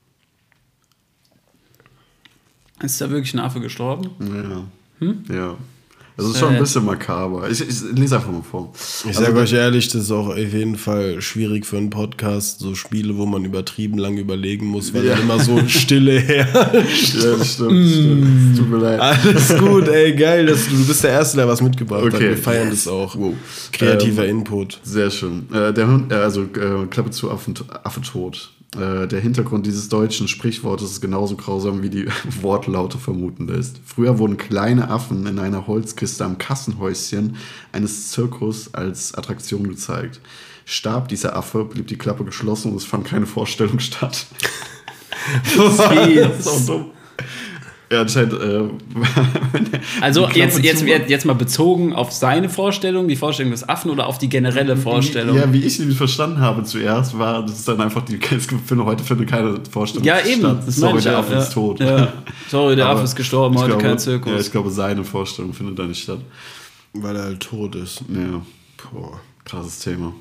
Ist da wirklich ein Affe gestorben?
Ja. Das ist schon ein bisschen makaber. Ich lese einfach mal vor.
Ich sage euch ehrlich, das ist auch auf jeden Fall schwierig für einen Podcast. So Spiele, wo man übertrieben lang überlegen muss, weil dann immer so Stille herrscht.
Ja, das stimmt. Tut mir leid.
Alles gut, ey, geil. Du bist der Erste, der was mitgebracht hat.
Okay.
Wir feiern das auch.
Wow.
Kreativer Input.
Sehr schön. Der Hund, Klappe zu, Affe tot. Der Hintergrund dieses deutschen Sprichwortes ist genauso grausam, wie die Wortlaute vermuten lässt. Früher wurden kleine Affen in einer Holzkiste am Kassenhäuschen eines Zirkus als Attraktion gezeigt. Starb dieser Affe, blieb die Klappe geschlossen und es fand keine Vorstellung statt. Das ist auch dumm. Ja, anscheinend.
Also jetzt mal bezogen auf seine Vorstellung, die Vorstellung des Affen oder auf die generelle Vorstellung?
Ja, wie ich ihn verstanden habe zuerst, war das ist dann einfach es gibt heute findet keine Vorstellung
Ja, eben.
statt.
Das
Sorry,
meine ich
der
ja.
Affe ist tot.
Ja. Sorry, der
Aber
Affe ist gestorben,
ich
heute
glaube,
kein Zirkus.
Ja, ich glaube, seine Vorstellung findet da nicht statt.
Weil er halt tot ist.
Ja,
Boah.
krasses Thema.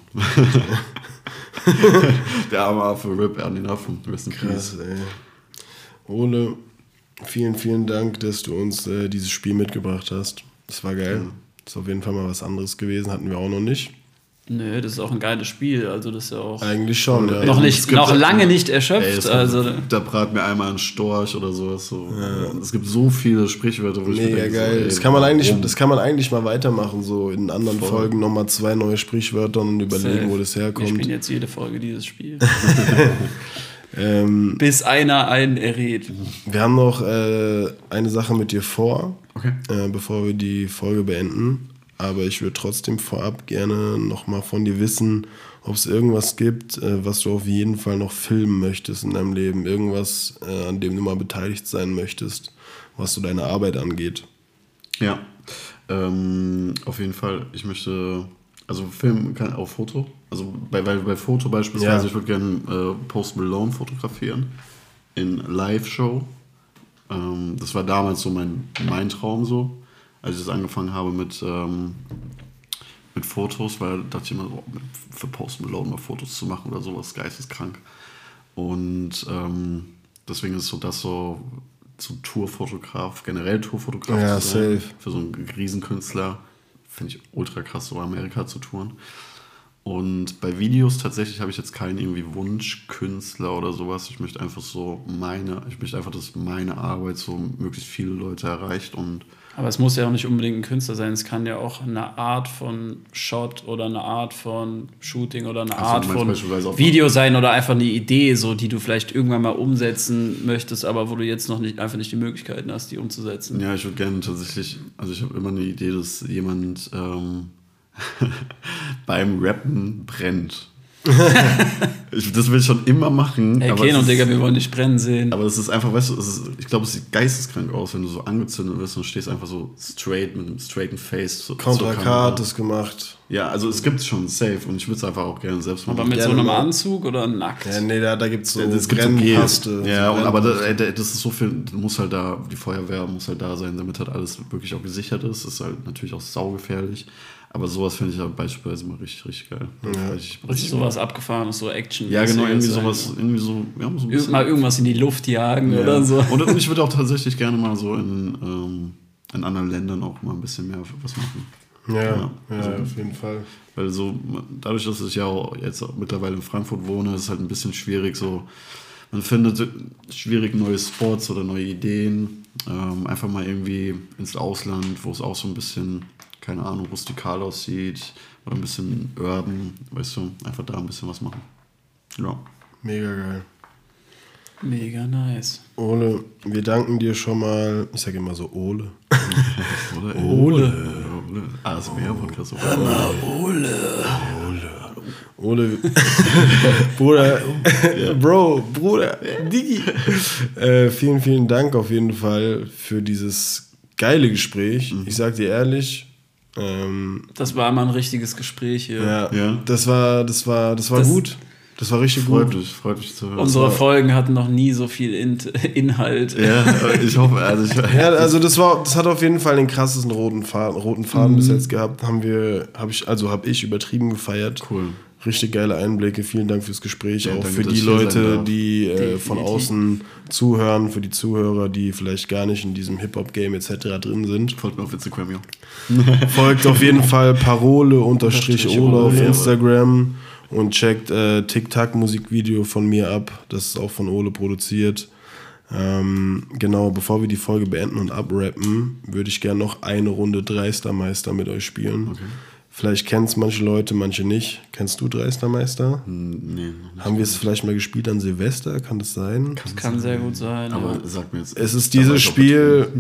Der arme Affe, RIP an den Affen.
Krass, ey. Ole, vielen, vielen Dank, dass du uns dieses Spiel mitgebracht hast. Das war geil. Das ist auf jeden Fall mal was anderes gewesen, hatten wir auch noch nicht.
Nö, das ist auch ein geiles Spiel. Also das ist ja auch
Eigentlich schon, ja.
noch lange nicht erschöpft.
Da brat mir einmal ein Storch oder sowas. So. Ja. Es gibt so viele Sprichwörter, wo ich mir
Mega
denke,
geil.
So,
das kann man eigentlich mal weitermachen, so in anderen Folgen nochmal 2 neue Sprichwörter und überlegen, wo das herkommt.
Ich spiele jetzt jede Folge dieses Spiel. Bis einer einen errät.
Wir haben noch eine Sache mit dir vor,
Okay.
Bevor wir die Folge beenden. Aber ich würde trotzdem vorab gerne nochmal von dir wissen, ob es irgendwas gibt, was du auf jeden Fall noch filmen möchtest in deinem Leben. Irgendwas, an dem du mal beteiligt sein möchtest, was so deine Arbeit angeht.
Ja, auf jeden Fall. Ich möchte, also Film kann auch Foto. Also bei Foto beispielsweise,
Ja.
Ich würde gerne Post Malone fotografieren in Live-Show. Das war damals so mein Traum so, als ich das angefangen habe mit Fotos, weil da dachte ich immer, für Post Malone mal Fotos zu machen oder sowas, geisteskrank. Und deswegen ist so Tourfotograf, generell Tourfotograf zu sein,
safe.
für so einen Riesenkünstler, finde ich ultra krass, so in Amerika zu touren. Und bei Videos tatsächlich habe ich jetzt keinen irgendwie Wunschkünstler oder sowas. Ich möchte einfach dass meine Arbeit so möglichst viele Leute erreicht.
Aber es muss ja auch nicht unbedingt ein Künstler sein. Es kann ja auch eine Art von Shot oder eine Art von Shooting oder eine Art von Video sein oder einfach eine Idee, so, die du vielleicht irgendwann mal umsetzen möchtest, aber wo du jetzt noch einfach nicht die Möglichkeiten hast, die umzusetzen.
Ja, ich würde gerne tatsächlich, also ich habe immer eine Idee, dass jemand beim Rappen brennt. Das will ich schon immer machen.
Hey, Keno, Digga, wir wollen dich brennen sehen.
Aber es ist einfach, weißt du, ich glaube, es sieht geisteskrank aus, wenn du so angezündet wirst und stehst einfach so straight mit einem straighten Face.
Contra K hat das gemacht.
Ja, also es gibt schon safe und ich würde es einfach auch gerne selbst machen.
Aber mit so einem Anzug oder nackt?
Ja, nee, da gibt es so
Brennpaste. Ja, aber das ist so viel, die Feuerwehr muss halt da sein, damit halt alles wirklich auch gesichert ist. Das ist halt natürlich auch saugefährlich. Aber sowas finde ich halt beispielsweise mal richtig, richtig geil.
Ja.
Richtig sowas abgefahren ist, so Action.
Ja, genau, irgendwie sowas, irgendwie so ein bisschen.
Mal irgendwas in die Luft jagen oder so.
Und ich würde auch tatsächlich gerne mal so in anderen Ländern auch mal ein bisschen mehr was machen.
Ja, auf jeden Fall.
Weil so, dadurch, dass ich ja auch jetzt mittlerweile in Frankfurt wohne, ist es halt ein bisschen schwierig so. Man findet schwierig neue Spots oder neue Ideen. Einfach mal irgendwie ins Ausland, wo es auch so ein bisschen, keine Ahnung, rustikal aussieht oder ein bisschen urban, weißt du, einfach da ein bisschen was machen. Ja.
Mega geil.
Mega nice.
Ole, wir danken dir schon mal, ich sage immer so Ole.
Ole. ASMR-Podcast.
Ole. Bruder. Bruder. Digi. Vielen, vielen Dank auf jeden Fall für dieses geile Gespräch. Ich sag dir ehrlich.
Das war mal ein richtiges Gespräch hier.
Ja. Das war gut. Das war richtig gut.
Freut mich zu hören.
Unsere Folgen hatten noch nie so viel Inhalt.
Ja, ich hoffe.
Also das hat auf jeden Fall den krassesten roten Faden bis jetzt gehabt. Hab ich übertrieben gefeiert.
Cool.
Richtig geile Einblicke. Vielen Dank fürs Gespräch.
Ja,
auch
danke,
für die Leute, die von außen zuhören, für die Zuhörer, die vielleicht gar nicht in diesem Hip-Hop-Game etc. drin sind.
Folgt mir auf Instagram, ja.
Folgt auf jeden Fall Parole_Ole auf Instagram. Und checkt Tic-Tac-Musikvideo von mir ab. Das ist auch von Ole produziert. Genau, bevor wir die Folge beenden und abrappen, würde ich gerne noch eine Runde Dreistermeister mit euch spielen. Okay. Vielleicht kennen es manche Leute, manche nicht. Kennst du Dreistermeister? Nee. Haben wir es vielleicht mal gespielt an Silvester? Kann das sein?
Das kann sehr gut sein.
Aber
ja.
sag mir jetzt.
Es ist dieses Spiel,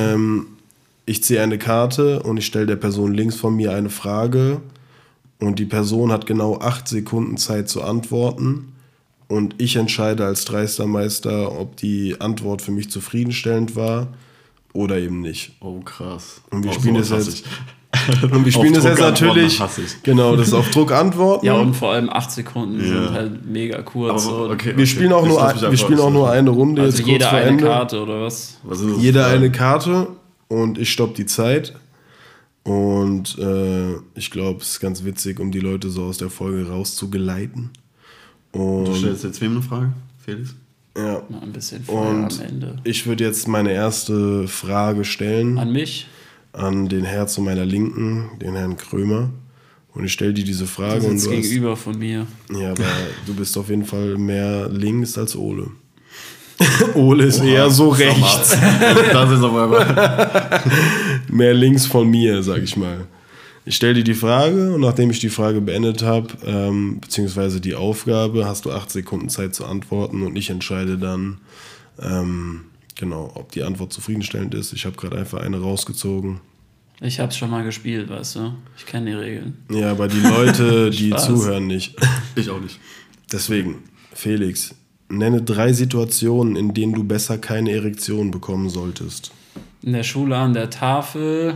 ich ziehe eine Karte und ich stelle der Person links von mir eine Frage. Und die Person hat genau 8 Sekunden Zeit zu antworten. Und ich entscheide als Dreistermeister, ob die Antwort für mich zufriedenstellend war oder eben nicht.
Oh, krass.
Und wir spielen das jetzt. Und wir spielen das jetzt natürlich. Genau, das ist auf Druck antworten.
Ja, und vor allem 8 Sekunden sind halt mega kurz.
Aber, okay,
wir spielen auch nur eine Runde.
Also
jetzt
jeder
kurz vor
eine
Ende.
Karte oder was?
Jeder eine Karte und ich stoppe die Zeit. Und ich glaube, es ist ganz witzig, um die Leute so aus der Folge rauszugeleiten. Und
du stellst jetzt wem eine Frage, Felix?
Ja.
Mal ein bisschen Feuer am Ende.
Ich würde jetzt meine erste Frage stellen.
An mich?
An den Herr zu meiner Linken, den Herrn Krömer. Und ich stelle dir diese Frage.
Du sitzt gegenüber von mir.
Ja, aber du bist auf jeden Fall mehr links als Ole. Ole ist eher so rechts.
Das ist aber
mehr links von mir, sag ich mal. Ich stelle dir die Frage und nachdem ich die Frage beendet habe, beziehungsweise die Aufgabe, hast du 8 Sekunden Zeit zu antworten und ich entscheide dann, ob die Antwort zufriedenstellend ist. Ich habe gerade einfach eine rausgezogen.
Ich habe es schon mal gespielt, weißt du? Ich kenne die Regeln.
Ja, aber die Leute, die zuhören, nicht.
Ich auch nicht.
Deswegen, Felix, nenne 3 Situationen, in denen du besser keine Erektion bekommen solltest.
In der Schule, an der Tafel,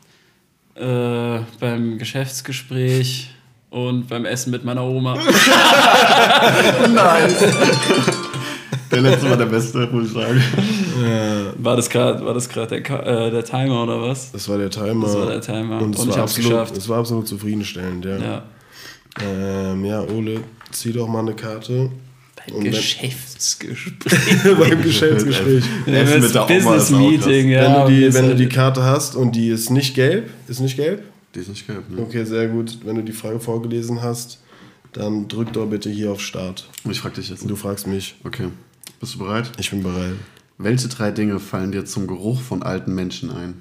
beim Geschäftsgespräch und beim Essen mit meiner Oma.
Nein. Der letzte war der beste, muss ich sagen.
War das gerade der Timer oder was?
Das war der Timer.
Das war der Timer.
Und
ich hab's geschafft.
Es war absolut zufriedenstellend, ja. Ja, Ole, zieh doch mal eine Karte.
Beim Geschäftsgespräch.
Beim Geschäftsgespräch.
Essen mit der Oma ist auch
Business-Meeting,
krass.
ja.
Wenn du die Karte hast und die ist nicht gelb,
Die ist nicht gelb, ne?
Okay, sehr gut. Wenn du die Frage vorgelesen hast, dann drück doch bitte hier auf Start.
Ich frag dich jetzt.
Du fragst mich.
Okay. Bist du bereit?
Ich bin bereit.
Welche 3 Dinge fallen dir zum Geruch von alten Menschen ein?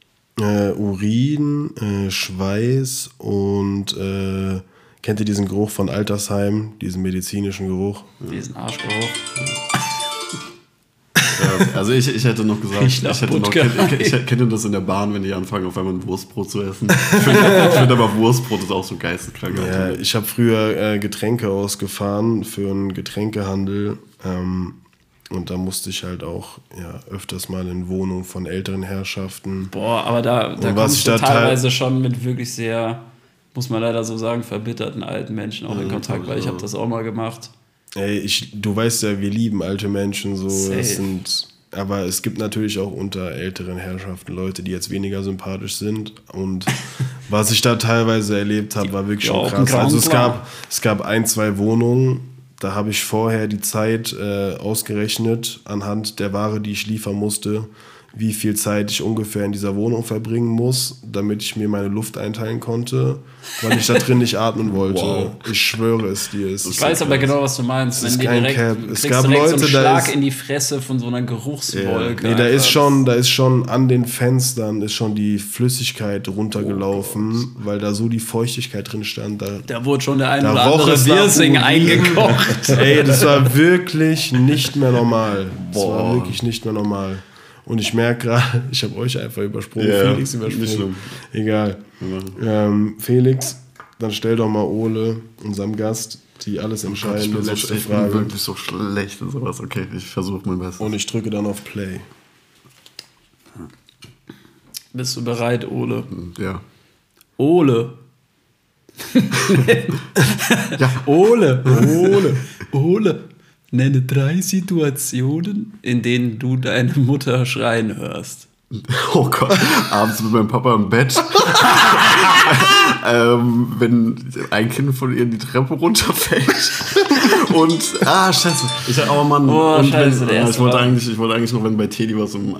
Urin, Schweiß und kennt ihr diesen Geruch von Altersheim, diesen medizinischen Geruch?
Diesen Arschgeruch.
Ja, also ich hätte noch gesagt,
Riecht nach Wodka.
kennt ihr das in der Bahn, wenn die anfangen, auf einmal ein Wurstbrot zu essen? Ich finde aber Wurstbrot ist auch so geisteskrank.
Ja, ich habe früher Getränke ausgefahren für einen Getränkehandel und da musste ich halt auch öfters mal in Wohnungen von älteren Herrschaften.
Boah, aber da kommst du teilweise schon mit wirklich sehr, muss man leider so sagen, verbitterten alten Menschen auch in Kontakt, weil ich habe das auch mal gemacht.
Ey, du weißt ja, wir lieben alte Menschen so.
Safe.
Aber es gibt natürlich auch unter älteren Herrschaften Leute, die jetzt weniger sympathisch sind. Und was ich da teilweise erlebt habe, war wirklich schon krass. Also es gab 1, 2 Wohnungen, da habe ich vorher die Zeit ausgerechnet anhand der Ware, die ich liefern musste, wie viel Zeit ich ungefähr in dieser Wohnung verbringen muss, damit ich mir meine Luft einteilen konnte, weil ich da drin nicht atmen wollte. Wow. Ich schwöre es dir.
Ich weiß aber genau, was du meinst.
Es ist kein Cap.
Es gab Leute, so einen Schlag in die Fresse von so einer Geruchswolke.
Nee, da ist schon an den Fenstern ist schon die Flüssigkeit runtergelaufen, weil da so die Feuchtigkeit drin stand. Da
wurde schon der ein oder andere Wirsing eingekocht.
Ey, das war wirklich nicht mehr normal. Das war wirklich nicht mehr normal. Und ich merke gerade, ich habe euch einfach übersprungen, Felix übersprungen. Egal. Felix, dann stell doch mal Ole, unserem Gast, die alles entscheidende letzte Frage.
Ich bin wirklich so schlecht und sowas. Okay, ich versuche mein Bestes.
Und ich drücke dann auf Play.
Bist du bereit, Ole?
Ja.
Ole.
Ja.
Ole. Nenne 3 Situationen, in denen du deine Mutter schreien hörst.
Oh Gott, abends mit meinem Papa im Bett. Wenn ein Kind von ihr die Treppe runterfällt. Und, scheiße. Ich wollte eigentlich noch, wenn bei Teddy was im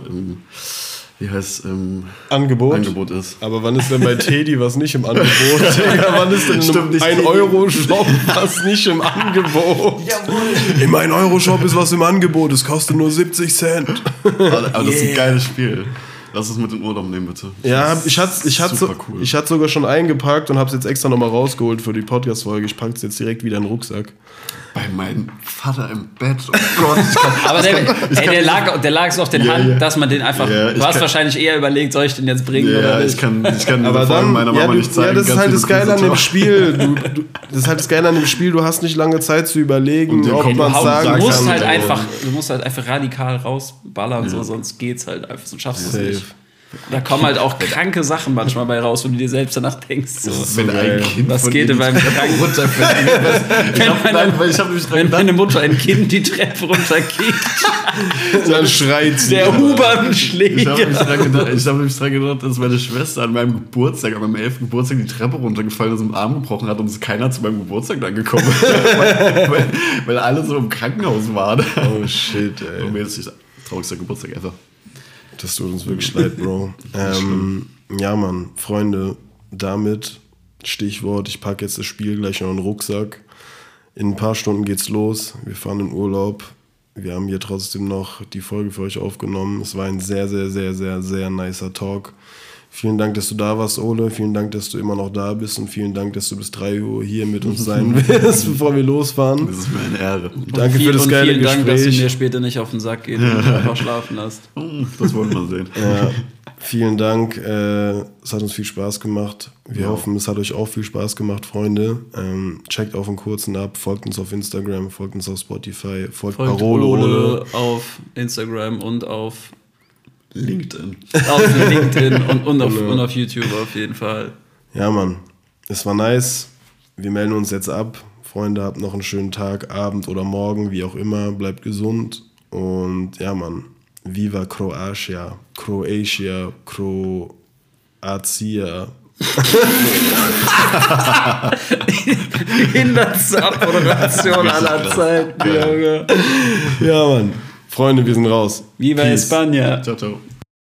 Angebot ist.
Aber wann ist denn bei Teddy was nicht im Angebot? Wann ist denn in einem 1-Euro-Shop was nicht im Angebot? Jawohl. Im 1-Euro-Shop ist was im Angebot, es kostet nur 70 Cent.
Aber das ist ein geiles Spiel. Lass es mit in Urlaub nehmen, bitte.
Ja, ich hatte sogar schon eingepackt und habe es jetzt extra nochmal rausgeholt für die Podcast-Folge. Ich packe es jetzt direkt wieder in den Rucksack.
Bei meinem Vater im Bett. Oh Gott.
Aber der lag so auf den Hand, dass man den einfach. Du hast wahrscheinlich eher überlegt, soll ich den jetzt bringen oder nicht?
Ich kann aber dann meiner Mama nicht zeigen.
Ja, das ist halt das Geile an dem Spiel. Das ist halt das Geile an dem Spiel. Du hast nicht lange Zeit zu überlegen, ob man es sagen kann.
Du musst halt einfach radikal rausballern, so, sonst geht's halt einfach. Sonst schaffst du es nicht. Da kommen halt auch kranke Sachen manchmal bei raus, wenn du dir selbst danach denkst. So,
wenn ein Kind
was geht denn beim Kranken runterfällt? Wenn meine Mutter ein Kind die Treppe runterkickt,
dann schreit sie.
Der U-Bahn-Schläger.
Ich habe nämlich dran gedacht, dass meine Schwester an meinem 11. Geburtstag die Treppe runtergefallen ist und den Arm gebrochen hat und es keiner zu meinem Geburtstag dann gekommen ist. weil alle so im Krankenhaus waren.
Oh shit, ey.
Und mir ist das traurigster Geburtstag ever.
Das tut uns wirklich leid, Bro. Ja, Mann, Freunde, damit, Stichwort, ich packe jetzt das Spiel gleich noch in den Rucksack. In ein paar Stunden geht's los. Wir fahren in Urlaub. Wir haben hier trotzdem noch die Folge für euch aufgenommen. Es war ein sehr, sehr, sehr, sehr, sehr nicer Talk. Vielen Dank, dass du da warst, Ole. Vielen Dank, dass du immer noch da bist. Und vielen Dank, dass du bis 3 Uhr hier mit uns sein wirst, bevor wir losfahren.
Das ist mir eine Ehre.
Danke für das geile Gespräch.
Vielen Dank, dass du mir später nicht auf den Sack geht und einfach schlafen lässt.
Das wollen wir sehen.
Ja, vielen Dank. Es hat uns viel Spaß gemacht. Wir hoffen, es hat euch auch viel Spaß gemacht, Freunde. Checkt auf den Kurzen ab. Folgt uns auf Instagram, folgt uns auf Spotify. Folgt Parole Ole
auf Instagram und auf
LinkedIn.
Auf LinkedIn und auf YouTube auf jeden Fall.
Ja, Mann. Es war nice. Wir melden uns jetzt ab. Freunde, habt noch einen schönen Tag, Abend oder Morgen, wie auch immer. Bleibt gesund. Und ja, Mann. Viva Croatia, Croatia, Kroatia.
Hinderste Abmoderation aller Zeiten, Junge.
Ja, Mann. Freunde, wir sind raus.
Viva
Peace.
España.
Ciao, ciao.